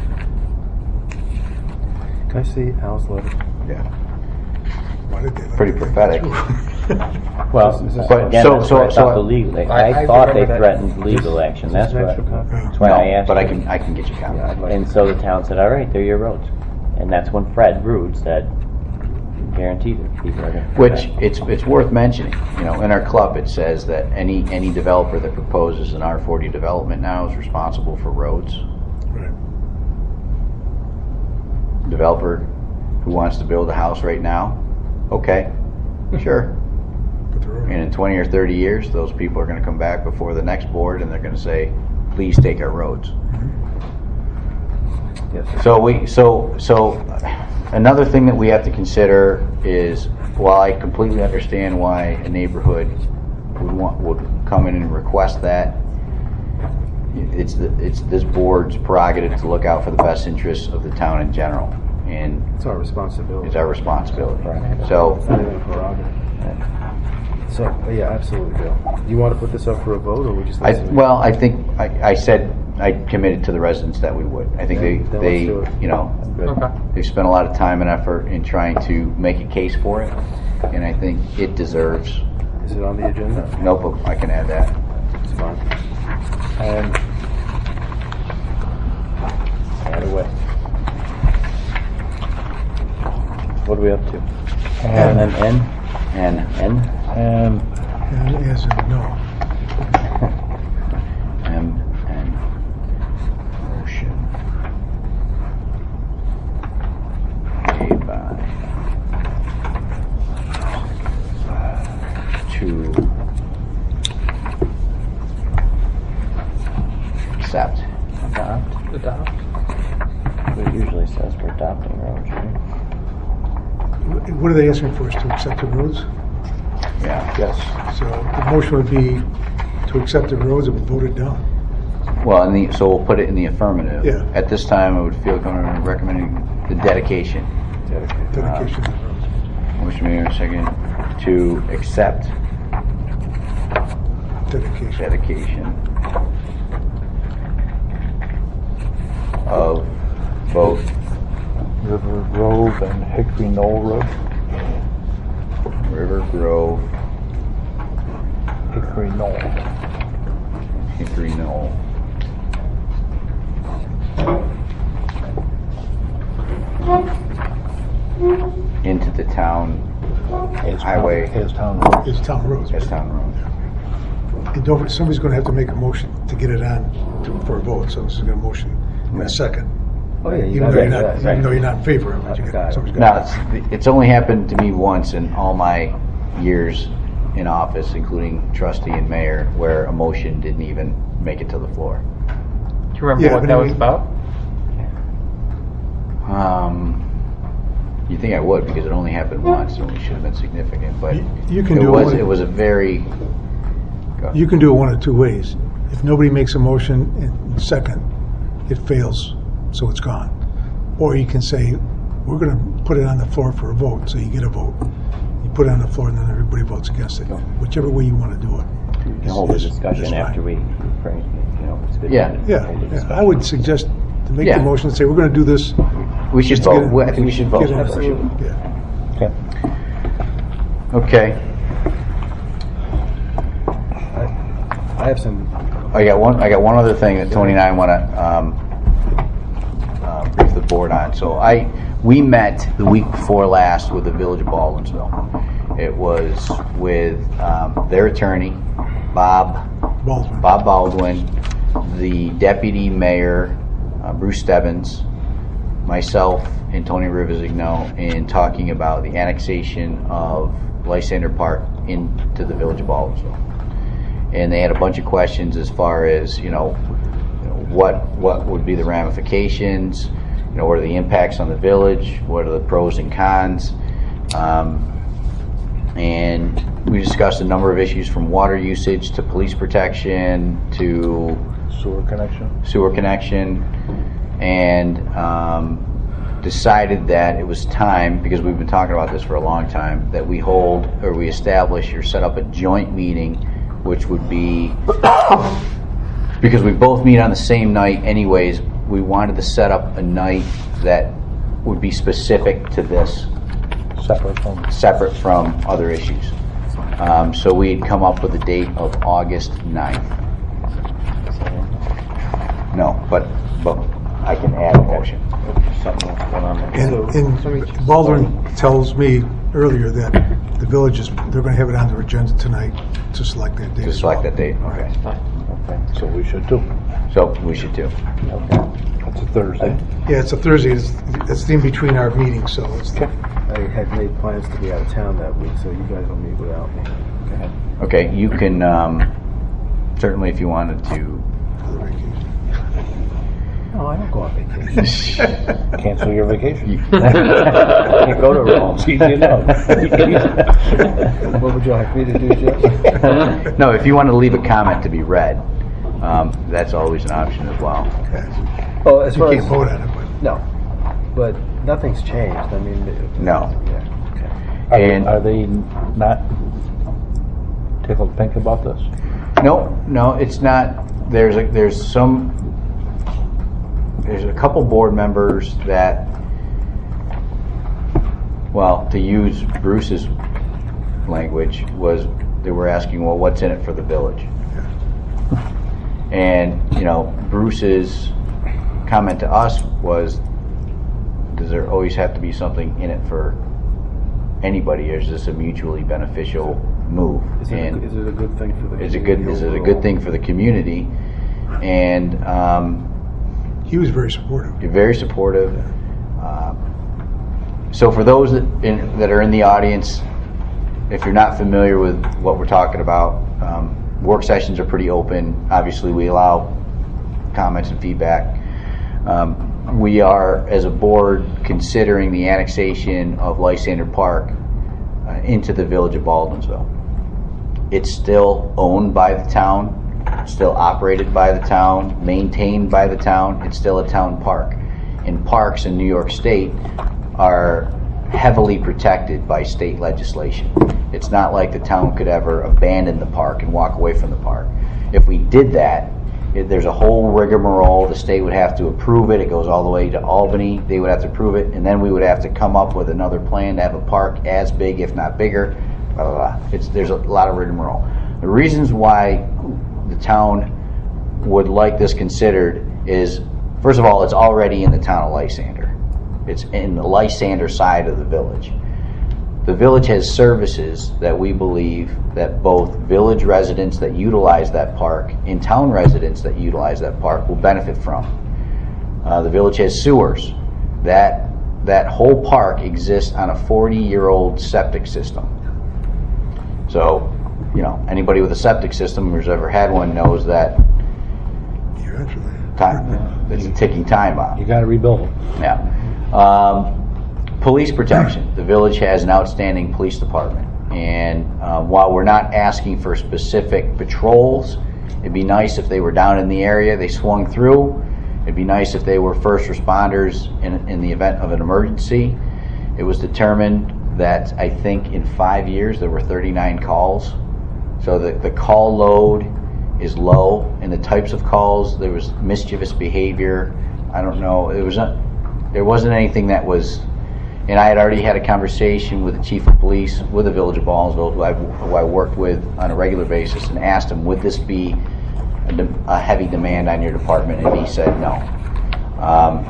Can I see Al's letter? Yeah, Why did they let pretty it go prophetic. through? Well, This is- But again, so- that's so- where I so- thought the legal, I- I I thought they remember that. threatened legal action, Is that's this an why, extra copy? that's why I No, asked. but I you. can, I can get you Yeah, I'd copies. like And to- so the town said, all right, they're your roads. And that's when Fred Rood said, guaranteed it, people are gonna. come Which, back. it's, it's worth mentioning, you know, in our club, it says that any, any developer that proposes an R forty development now is responsible for roads. Right. Developer who wants to build a house right now, okay, sure. But the road- And in twenty or thirty years, those people are gonna come back before the next board and they're gonna say, please take our roads. Yes. So we, so, so, another thing that we have to consider is, while I completely understand why a neighborhood would want, would come in and request that, it's the, it's this board's prerogative to look out for the best interests of the town in general, and It's our responsibility. it's our responsibility. It's So, not even a prerogative. So, yeah, absolutely, Bill. Do you want to put this up for a vote, or we just? I, listen? well, I think, I, I said, I committed to the residents that we would. I think Yeah, they, then let's they, do it. you know, Good. Okay. they've spent a lot of time and effort in trying to make a case for it, and I think it deserves, Is it on the agenda? nope, I can add that. It's fine. And Right away. What are we up to? And- And then N? And, N? and And as in, no. M, and motion. Made by to accept. Adopt? Adopt. It usually says we're adopting roads, right? What are they asking for us to accept the roads? Yeah. yes, So the motion would be to accept the roads and vote it down. Well, in the, so we'll put it in the affirmative. Yeah. At this time, I would feel comfortable recommending the dedication. Dedication to the roads. Motion made and second to accept Dedication. dedication of both River Grove and Hickory Knoll Road. River Grove, Hickory Knoll. Hickory Knoll. Into the town As highway, As town road. It's town roads. as town road. And don't, somebody's going to have to make a motion to get it on to, for a vote. So this is going to motion in a second. Oh, yeah, you Even got though it. you're not, Yeah, even right. though you're not in favor of it, you Got got, it. somebody's Now, got. it's, it's only happened to me once in all my years in office, including trustee and mayor, where a motion didn't even make it to the floor. Do you remember Yeah, what but that I was mean- about? Um, You think I would, because it only happened once, and it should have been significant, but You- you can it do was, one- it was a very... Go. You can do it one of two ways. If nobody makes a motion and second, it fails, so it's gone. Or you can say, we're going to put it on the floor for a vote, so you get a vote. You put it on the floor and then everybody votes against it. Whichever way you want to do it. We can hold a is- discussion is fine. after we, bring- you know, it's a good Yeah. time to Yeah, hold a yeah. discussion. I would suggest to make Yeah. the motion and say, we're going to do this. We should just to get vote. it- I think we should vote. get it- first. Yeah. Okay. Okay. I have some. I got one. I got one other thing that Tony and I want to um, uh, brief the board on. So I, we met the week before last with the Village of Baldwinsville. It was with um, their attorney, Bob Baldwin. Bob Baldwin, the deputy mayor, uh, Bruce Stebbins, myself, and Tony Rivizigno, in talking about the annexation of Lysander Park into the Village of Baldwinsville. And they had a bunch of questions as far as, you know, you know, what what would be the ramifications, you know, what are the impacts on the village, what are the pros and cons, um, and we discussed a number of issues from water usage to police protection to Sewer connection? sewer connection, and um, decided that it was time, because we've been talking about this for a long time, that we hold or we establish or set up a joint meeting, which would be, because we both meet on the same night anyways, we wanted to set up a night that would be specific to this, Separate from, separate from other issues. Um, so we'd come up with a date of August ninth. No, but but I can add a motion. Something else going on there. And, and Baldwin tells me earlier that the village is, they're going to have it on their agenda tonight to select that date. To as select well. that date, okay. okay, so we should too. So we should too. Okay. That's a Thursday. Yeah, it's a Thursday. It's, it's in between our meetings, so it's I had made plans to be out of town that week, so you guys will meet without me. Okay. Okay, you can, um, certainly if you wanted to, for the vacation. No, I don't go on vacation. Cancel your vacation. you- Can't go to Rome. It's easy enough. What would you like me to do, Jeff? no, if you want to leave a comment to be read, um, that's always an option as well. Well, as You far can't as vote on it, but no, but nothing's changed. I mean, it- No. Yeah. Okay. Are they- And- Are they not tickled pink about this? No, no, it's not. There's a, there's some, there's a couple board members that, well, to use Bruce's language, was they were asking, well, what's in it for the village? And, you know, Bruce's comment to us was, does there always have to be something in it for anybody, or is this a mutually beneficial move? Is it, a, And is it a good thing for the is it good? community Is it a overall? good thing for the community? And um, he was very supportive. you're very supportive. Uh, so for those that, in, that are in the audience, if you're not familiar with what we're talking about, um, work sessions are pretty open. Obviously, we allow comments and feedback. Um, we are, as a board, considering the annexation of Lysander Park uh, into the village of Baldwinsville. It's still owned by the town, still operated by the town, maintained by the town. It's still a town park. And parks in New York State are heavily protected by state legislation. It's not like the town could ever abandon the park and walk away from the park. If we did that, it, there's a whole rigmarole. The state would have to approve it. It goes all the way to Albany. They would have to approve it, and then we would have to come up with another plan to have a park as big, if not bigger. Blah, blah, blah. It's, there's a lot of rigmarole. The reasons why the town would like this considered is, first of all, it's already in the town of Lysander. It's in the Lysander side of the village. The village has services that we believe that both village residents that utilize that park and town residents that utilize that park will benefit from. Uh, the village has sewers. That that whole park exists on a forty-year-old septic system. So, you know, anybody with a septic system who's ever had one knows that Year after that. time, it's a ticking time bomb. You gotta rebuild them. Yeah. Um, police protection. The village has an outstanding police department. And uh, while we're not asking for specific patrols, it'd be nice if they were down in the area, they swung through. It'd be nice if they were first responders in, in the event of an emergency. It was determined that I think in five years there were thirty-nine calls. So the, the call load is low, and the types of calls, there was mischievous behavior. I don't know, it was not, there wasn't anything that was, and I had already had a conversation with the chief of police with the village of Ballsville, who I, who I worked with on a regular basis, and asked him, would this be a, de- a heavy demand on your department? And he said no. Um,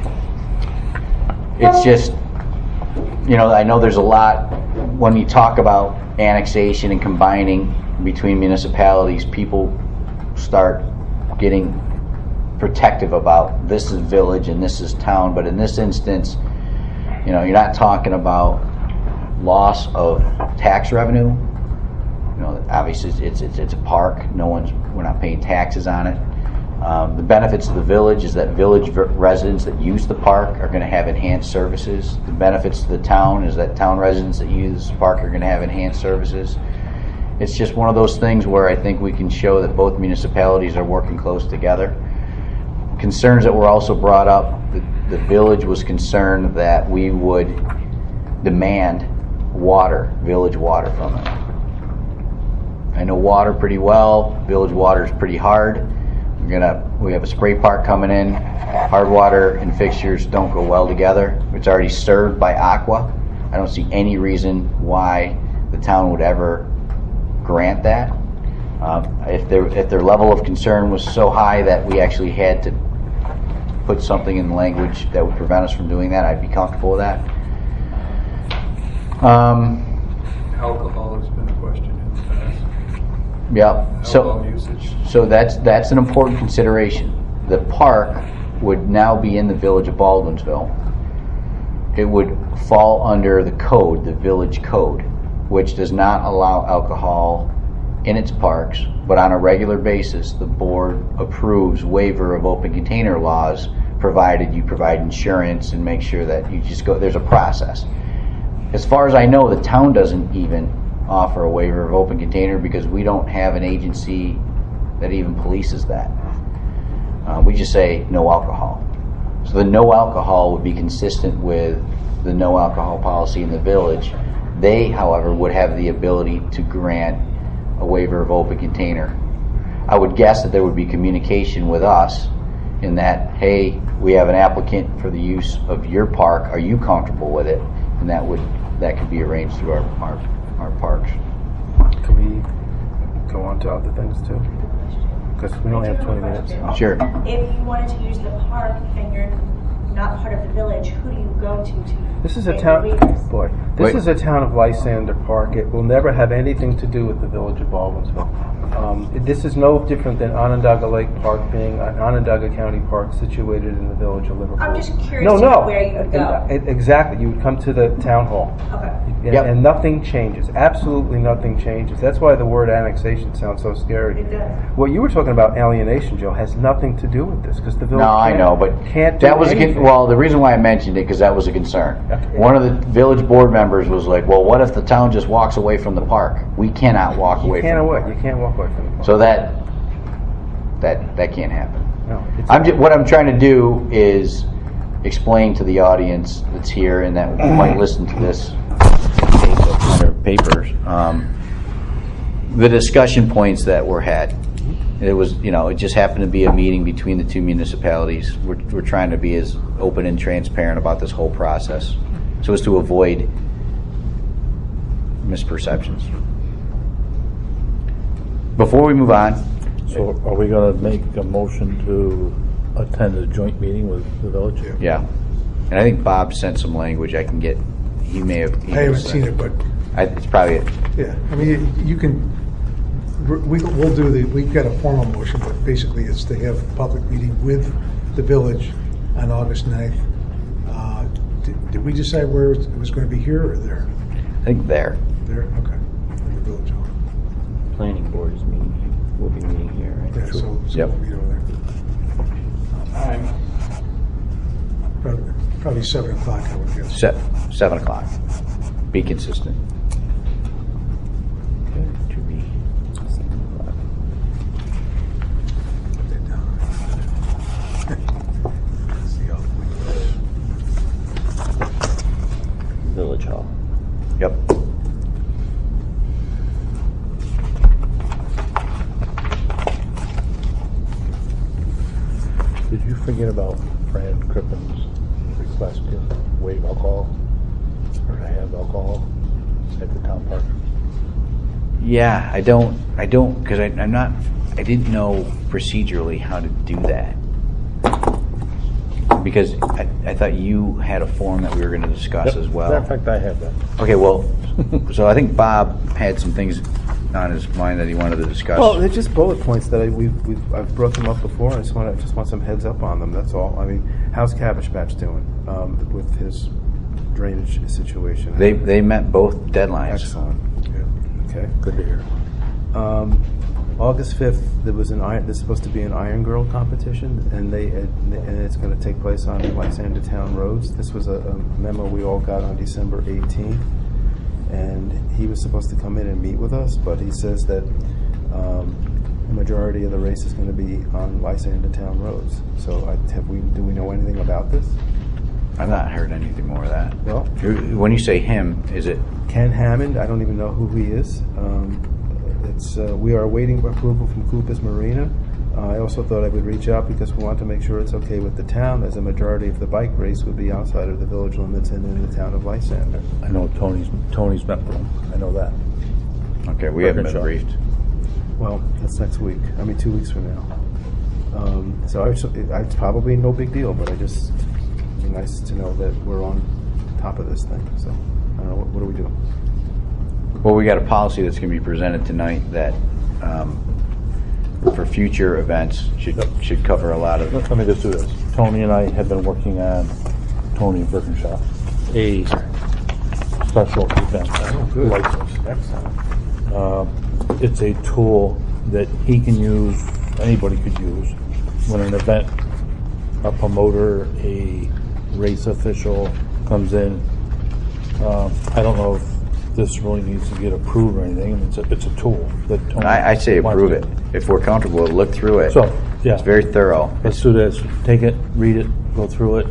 it's just, you know, I know there's a lot, when you talk about annexation and combining between municipalities, people start getting protective about this is village and this is town, but in this instance, you know, you're not talking about loss of tax revenue. You know, obviously it's it's it's a park. No one's we're not paying taxes on it. Um, the benefits of the village is that village residents that use the park are going to have enhanced services. The benefits to the town is that town residents that use the park are going to have enhanced services. It's just one of those things where I think we can show that both municipalities are working close together. Concerns that were also brought up, the, the village was concerned that we would demand water, village water from it. I know water pretty well. Village water is pretty hard. We're gonna, we have a spray park coming in. Hard water and fixtures don't go well together. It's already served by Aqua. I don't see any reason why the town would ever grant that. Um, if their if their level of concern was so high that we actually had to put something in the language that would prevent us from doing that, I'd be comfortable with that. Um, Alcohol has been a question in the past. yeah. So Alcohol usage. so that's that's an important consideration. The park would now be in the village of Baldwinsville. It would fall under the code, the village code, which does not allow alcohol in its parks, but on a regular basis the board approves waiver of open container laws provided you provide insurance and make sure that you just go, there's a process. As far as I know, the town doesn't even offer a waiver of open container because we don't have an agency that even polices that. Uh, we just say no alcohol. So the no alcohol would be consistent with the no alcohol policy in the village. They, however, would have the ability to grant a waiver of open container. I would guess that there would be communication with us in that, hey, we have an applicant for the use of your park. Are you comfortable with it? And that would that could be arranged through our our, our parks. Can we go on to other things too? Because we only have twenty minutes. Sure. If you wanted to use the park and you're not part of the village, who do you go to to This is a make town, the waivers? boy, this Wait. is a town of Lysander Park. It will never have anything to do with the village of Baldwinsville. Um, it- this is no different than Onondaga Lake Park being an Onondaga County park situated in the village of Liverpool. I'm just curious No, to no. know where you would go. And- and- Exactly, you would come to the town hall. Okay. And, Yep. and nothing changes. Absolutely nothing changes. That's why the word annexation sounds so scary. It does. What you were talking about, alienation, Joe, has nothing to do with this because the village. No, I can't- know, but can't do that was a con- anything. well. The reason why I mentioned it because that was a concern. Okay. One of the village board members was like, "Well, what if the town just walks away from the park? We cannot walk You away can't from away. the park." You can't walk away from the park. So that that that can't happen. No, it's- I'm just, what I'm trying to do is explain to the audience that's here and that might listen to this under papers um, the discussion points that were had. It was, you know, it just happened to be a meeting between the two municipalities. We're, we're trying to be as open and transparent about this whole process so as to avoid misperceptions. Before we move on, So are we going to make a motion to attend a joint meeting with the village? yeah, and I think Bob sent some language I can get. He may have. he I haven't was- seen it, but I, it's probably. yeah, I mean, you can, we, we'll do the, we've got a formal motion, but basically it's to have a public meeting with the village on August ninth. Uh, Did did we decide where it was going to be, here or there? I think there. There, okay, in the village hall. Planning board is meeting, will be meeting here, right? Yeah, so, so Yep. we'll meet over there. I'm Probably- Probably seven o'clock, I would guess. Se- seven o'clock. Be consistent. Okay. To be. Put that down. See how we- Village Hall. Yep. Did you forget about Fran Crippen's request to waive alcohol or to have alcohol at the town park? Yeah, I don't, I don't, because I'm not, I didn't know procedurally how to do that. Because I, I thought you had a form that we were going to discuss Yep. as well. Matter of fact, I have that. Okay, well, so I think Bob had some things on his mind that he wanted to discuss. Well, they're just bullet points that I, we've, we've, I've brought them up before. I just want to, just want some heads up on them. That's all. I mean, how's Cabbage Patch doing um, with his drainage situation? They, they met both deadlines. Excellent. Okay. Good to hear. Um, August fifth, there was an iron. There's supposed to be an Iron Girl competition, and they and it's going to take place on Lysander Town roads. This was a, a memo we all got on December eighteenth, and he was supposed to come in and meet with us, but he says that um, the majority of the race is going to be on Lysander Town roads. So, I, have we? Do we know anything about this? I've not heard anything more of that. Well, when you say him, is it? Ken Hammond. I don't even know who he is. Um, It's, uh, we are awaiting approval from Cooper's Marina. Uh, I also thought I would reach out because we want to make sure it's okay with the town, as a majority of the bike race would be outside of the village limits and in the town of Lysander. I know Tony's Tony's met with him. I know that. Okay, we haven't been Sure. briefed. Well, that's next week. I mean, two weeks from now. Um, so I, I, it's probably no big deal, but I just, it'd be nice to know that we're on top of this thing. So, I don't know, what, what do we do? Well, we got a policy that's going to be presented tonight that, um, for future events, should should cover a lot of. Let, let me just do this. Tony and I have been working on Tony Birkenshaw, a special event Oh, good. license. Excellent. Uh, it's a tool that he can use, anybody could use, when an event, a promoter, a race official comes in. Uh, I don't know if this really needs to get approved or anything. It's a, it's a tool that Tony. I, I say wants approve to- it. If we're comfortable, look through it. So, yeah. It's very thorough. Let's do this. Take it, read it, go through it,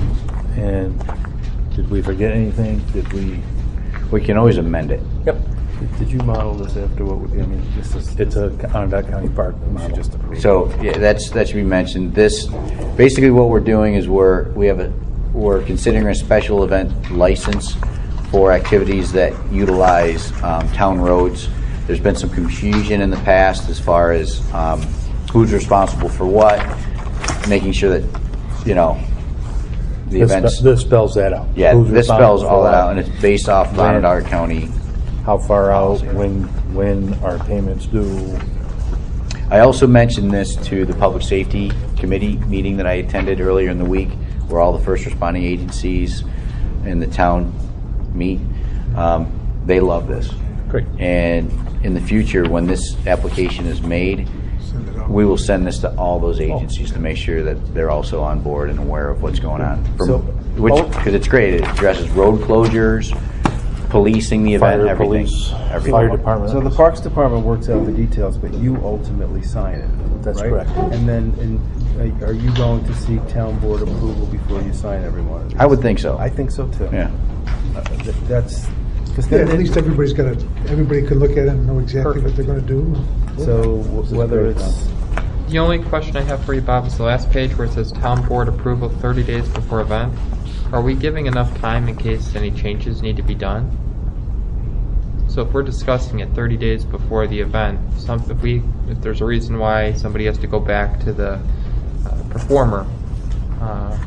and did we forget anything? Did we? We can always amend it. Yep. Did, did you model this after what we, I mean, this is. It's a Onondaga County Park We should model. just approve. So yeah, that's that should be mentioned. This basically what we're doing is we're we have a we're considering a special event license for activities that utilize um, town roads. There's been some confusion in the past as far as um, who's responsible for what, making sure that you know the This, events. spe- this spells that out. yeah, Who's this spells responsible all for that out, what, and it's based off When- Onondaga County. how far out, when when our payments due. I also mentioned this to the Public Safety Committee meeting that I attended earlier in the week, where all the first responding agencies in the town meet. Um, they love this. Great. And in the future, when this application is made, Send it out. we will send this to all those agencies to make sure that they're also on board and aware of what's going on. From- So- which, oh. because it's great, it addresses road closures, policing the event, Fire, everything. police, everything. fire department. So the Parks Department works out the details, but you ultimately sign it. That's right? correct. And then, in, are you going to seek town board approval before you sign every one of these? I would think so. I think so too. Yeah. Uh, th- That's, because Yeah, then, at least everybody's got to, everybody can look at it and know exactly what they're going to do. so w- whether great, it's, The only question I have for you, Bob, is the last page where it says town board approval thirty days before event. Are we giving enough time in case any changes need to be done? So if we're discussing it thirty days before the event, some, if we, if there's a reason why somebody has to go back to the uh, performer, uh,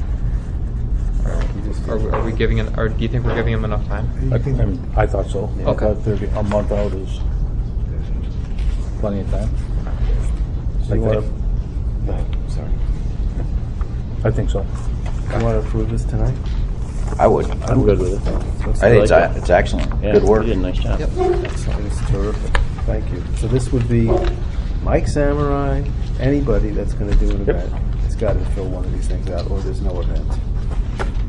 are, we- are we giving, an, or do you think we're giving them enough time? I, I mean, I thought so. I Okay. thought thirty, a month out is plenty of time. so you I want think- to, sorry, I think so. you want to approve this tonight? I would. I'm good with it. I think it's, I like it. it's excellent. Yeah, Good work. You did a nice job. Excellent, it's terrific. Thank you. So this would be Mike Samurai, anybody that's going to do an Yep. event, has got to fill one of these things out, or there's no event.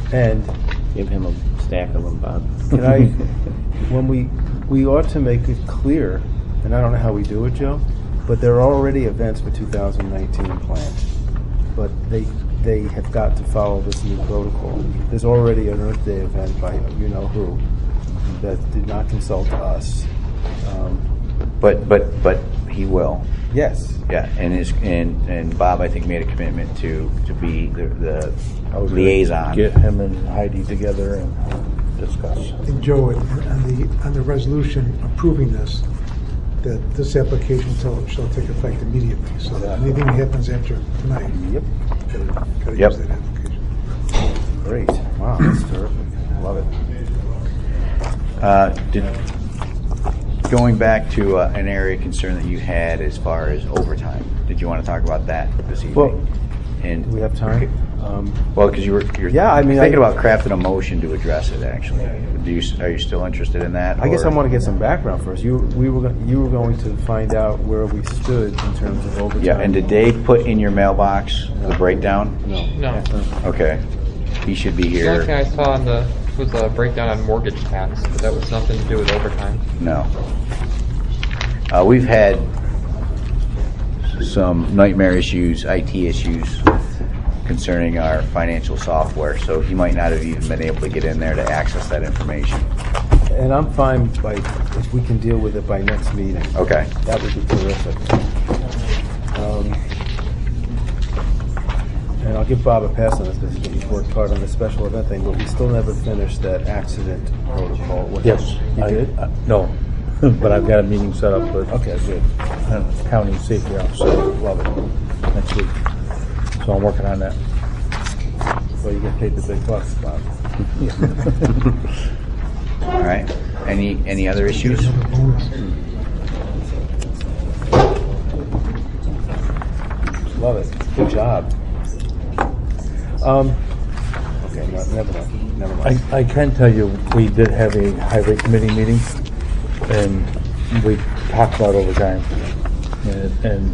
And Give him a stack of them, Bob. can I, when we, we ought to make it clear, and I don't know how we do it, Joe, but there are already events for two thousand nineteen planned. But they, they have got to follow this new protocol. There's already an Earth Day event by you-know-who that did not consult us. Um, But, but, but he will. Yes. Yeah, and his, and, and Bob, I think, made a commitment to, to be the, the I was gonna liaison. Get him and Heidi together and discuss. And Joe, on the, on the resolution approving this, that this application shall, shall take effect immediately. So that anything that happens after tonight, Yep. gotta, gotta Yep. use that application. Great. Wow, that's terrific. Love it. Uh, did, going back to uh, an area of concern that you had as far as overtime, did you want to talk about that this evening? Well, and do we have time? Um, Well, because you were you're Yeah, I mean, thinking I- about crafting a motion to address it. Actually, do you are you still interested in that? I guess or- I want to get some background first. You we were go- you were going to find out where we stood in terms of overtime. Yeah, and did Dave put in your mailbox the breakdown? No. No. Okay, he should be The only thing here. I saw on the was a breakdown on mortgage tax, but that was nothing to do with overtime. No. Uh, we've had some nightmare issues, I T issues concerning our financial software, so he might not have even been able to get in there to access that information. And I'm fine by if we can deal with it by next meeting. Okay. That would be terrific. Um, and I'll give Bob a pass on this because he's worked hard on the special event thing, but we still never finished that accident protocol. What- Yes. You I- did? uh, No, but I've got a meeting set up with Okay, good. uh, county safety officer. Love it. Next week. So I'm working on that. Well, you get paid the big bucks, Bob. All right. Any any other issues? Another bonus. Love it. Good job. Um, okay, no, never mind. Never mind. I, I can tell you, we did have a highway committee meeting, and we talked about overtime, and, and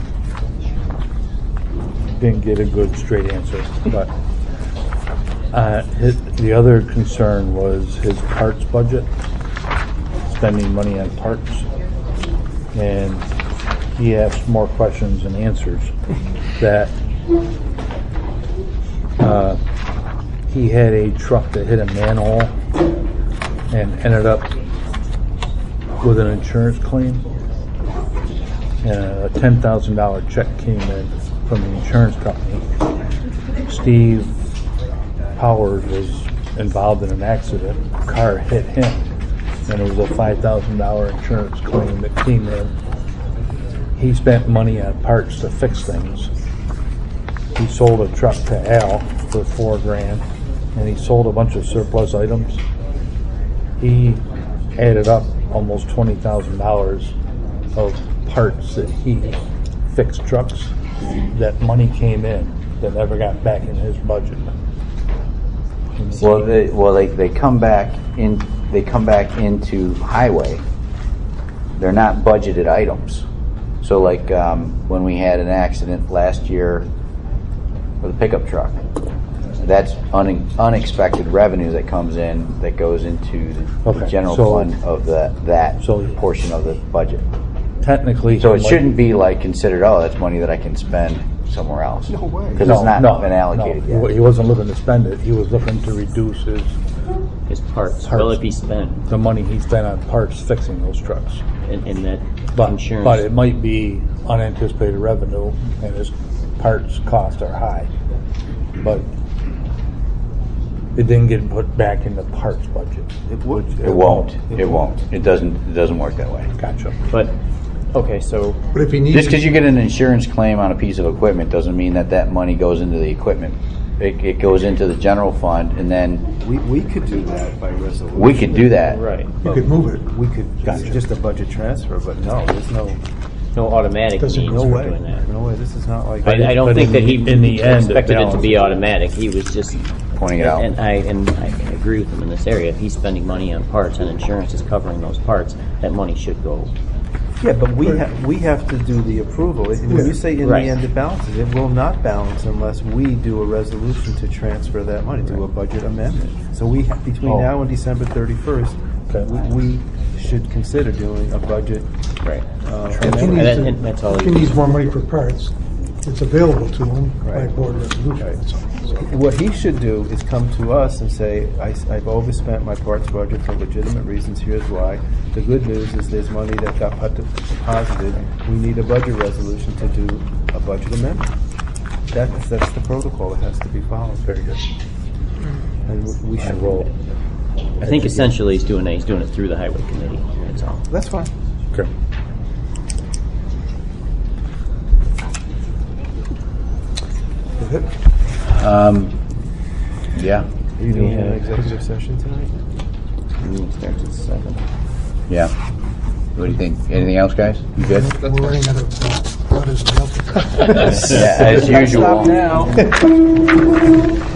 didn't get a good straight answer. But uh, his, the other concern was his parts budget, spending money on parts, and he asked more questions than answers. That uh, he had a truck that hit a manhole and ended up with an insurance claim. And a ten thousand dollar check came in from the insurance company. Steve Powers was involved in an accident. A car hit him, and it was a five thousand dollar insurance claim that came in. He spent money on parts to fix things. He sold a truck to Al for four grand, and he sold a bunch of surplus items. He added up almost twenty thousand dollars of parts that he fixed trucks. That money came in that never got back in his budget. Well, they well they, they come back in they come back into highway. They're not budgeted items. So like um, when we had an accident last year with a pickup truck, that's un- unexpected revenue that comes in that goes into the, Okay, the general so- fund of the that So- portion of the budget. Technically, So he it might- shouldn't be like considered, oh, that's money that I can spend somewhere else. No way. Because No, it's not no, been allocated no. yet. He wasn't looking to spend it. He was looking to reduce his His parts, Parts. will it be spent? the money he spent on parts fixing those trucks. And, and that But, insurance. but it might be unanticipated revenue, and his parts costs are high. But it didn't get put back in the parts budget. It would. It won't. It won't. It doesn't. It doesn't work that way. Gotcha. But, okay, so But if he needs. Just because you get an insurance claim on a piece of equipment doesn't mean that that money goes into the equipment. It, it goes into the general fund, and then We, we could do that by resolution. we could do that. right, You could move it. We could, it's just a budget transfer, but no, there's no, no automatic Doesn't- means no for way. doing that. No way, this is not like. I, I don't But think in that he the- in the end, it expected it to be balances. automatic. He was just Pointing it out. And I and I agree with him in this area. If he's spending money on parts and insurance is covering those parts, that money should go Yeah, but we have, we have to do the approval. When Yeah. you say in the Right. end it balances, it will not balance unless we do a resolution to transfer that money, do a budget amendment. So we, ha- between Oh. now and December thirty-first, Okay. we we should consider doing a budget. Right. uh, If he And amendment. that- needs, and that's all if he you- needs more money for parts, it's available to him by Right. board resolution. Right. That's all. So- What he should do is come to us and say, I, have overspent my parts budget for legitimate reasons, here's why. The good news is there's money that got put- deposited, we need a budget resolution to do a budget amendment. That's, that's the protocol that has to be followed. Very good. And we- we I should will. I think essentially he's doing it, he's doing it through the highway committee, that's all. That's fine. Okay. Is it? Um, yeah, Are you doing an executive session tonight? Meeting starts at seven. yeah. What do you think? Anything else, guys? You good? We're running out of uh, what is milk? Yeah, as usual. Stop now.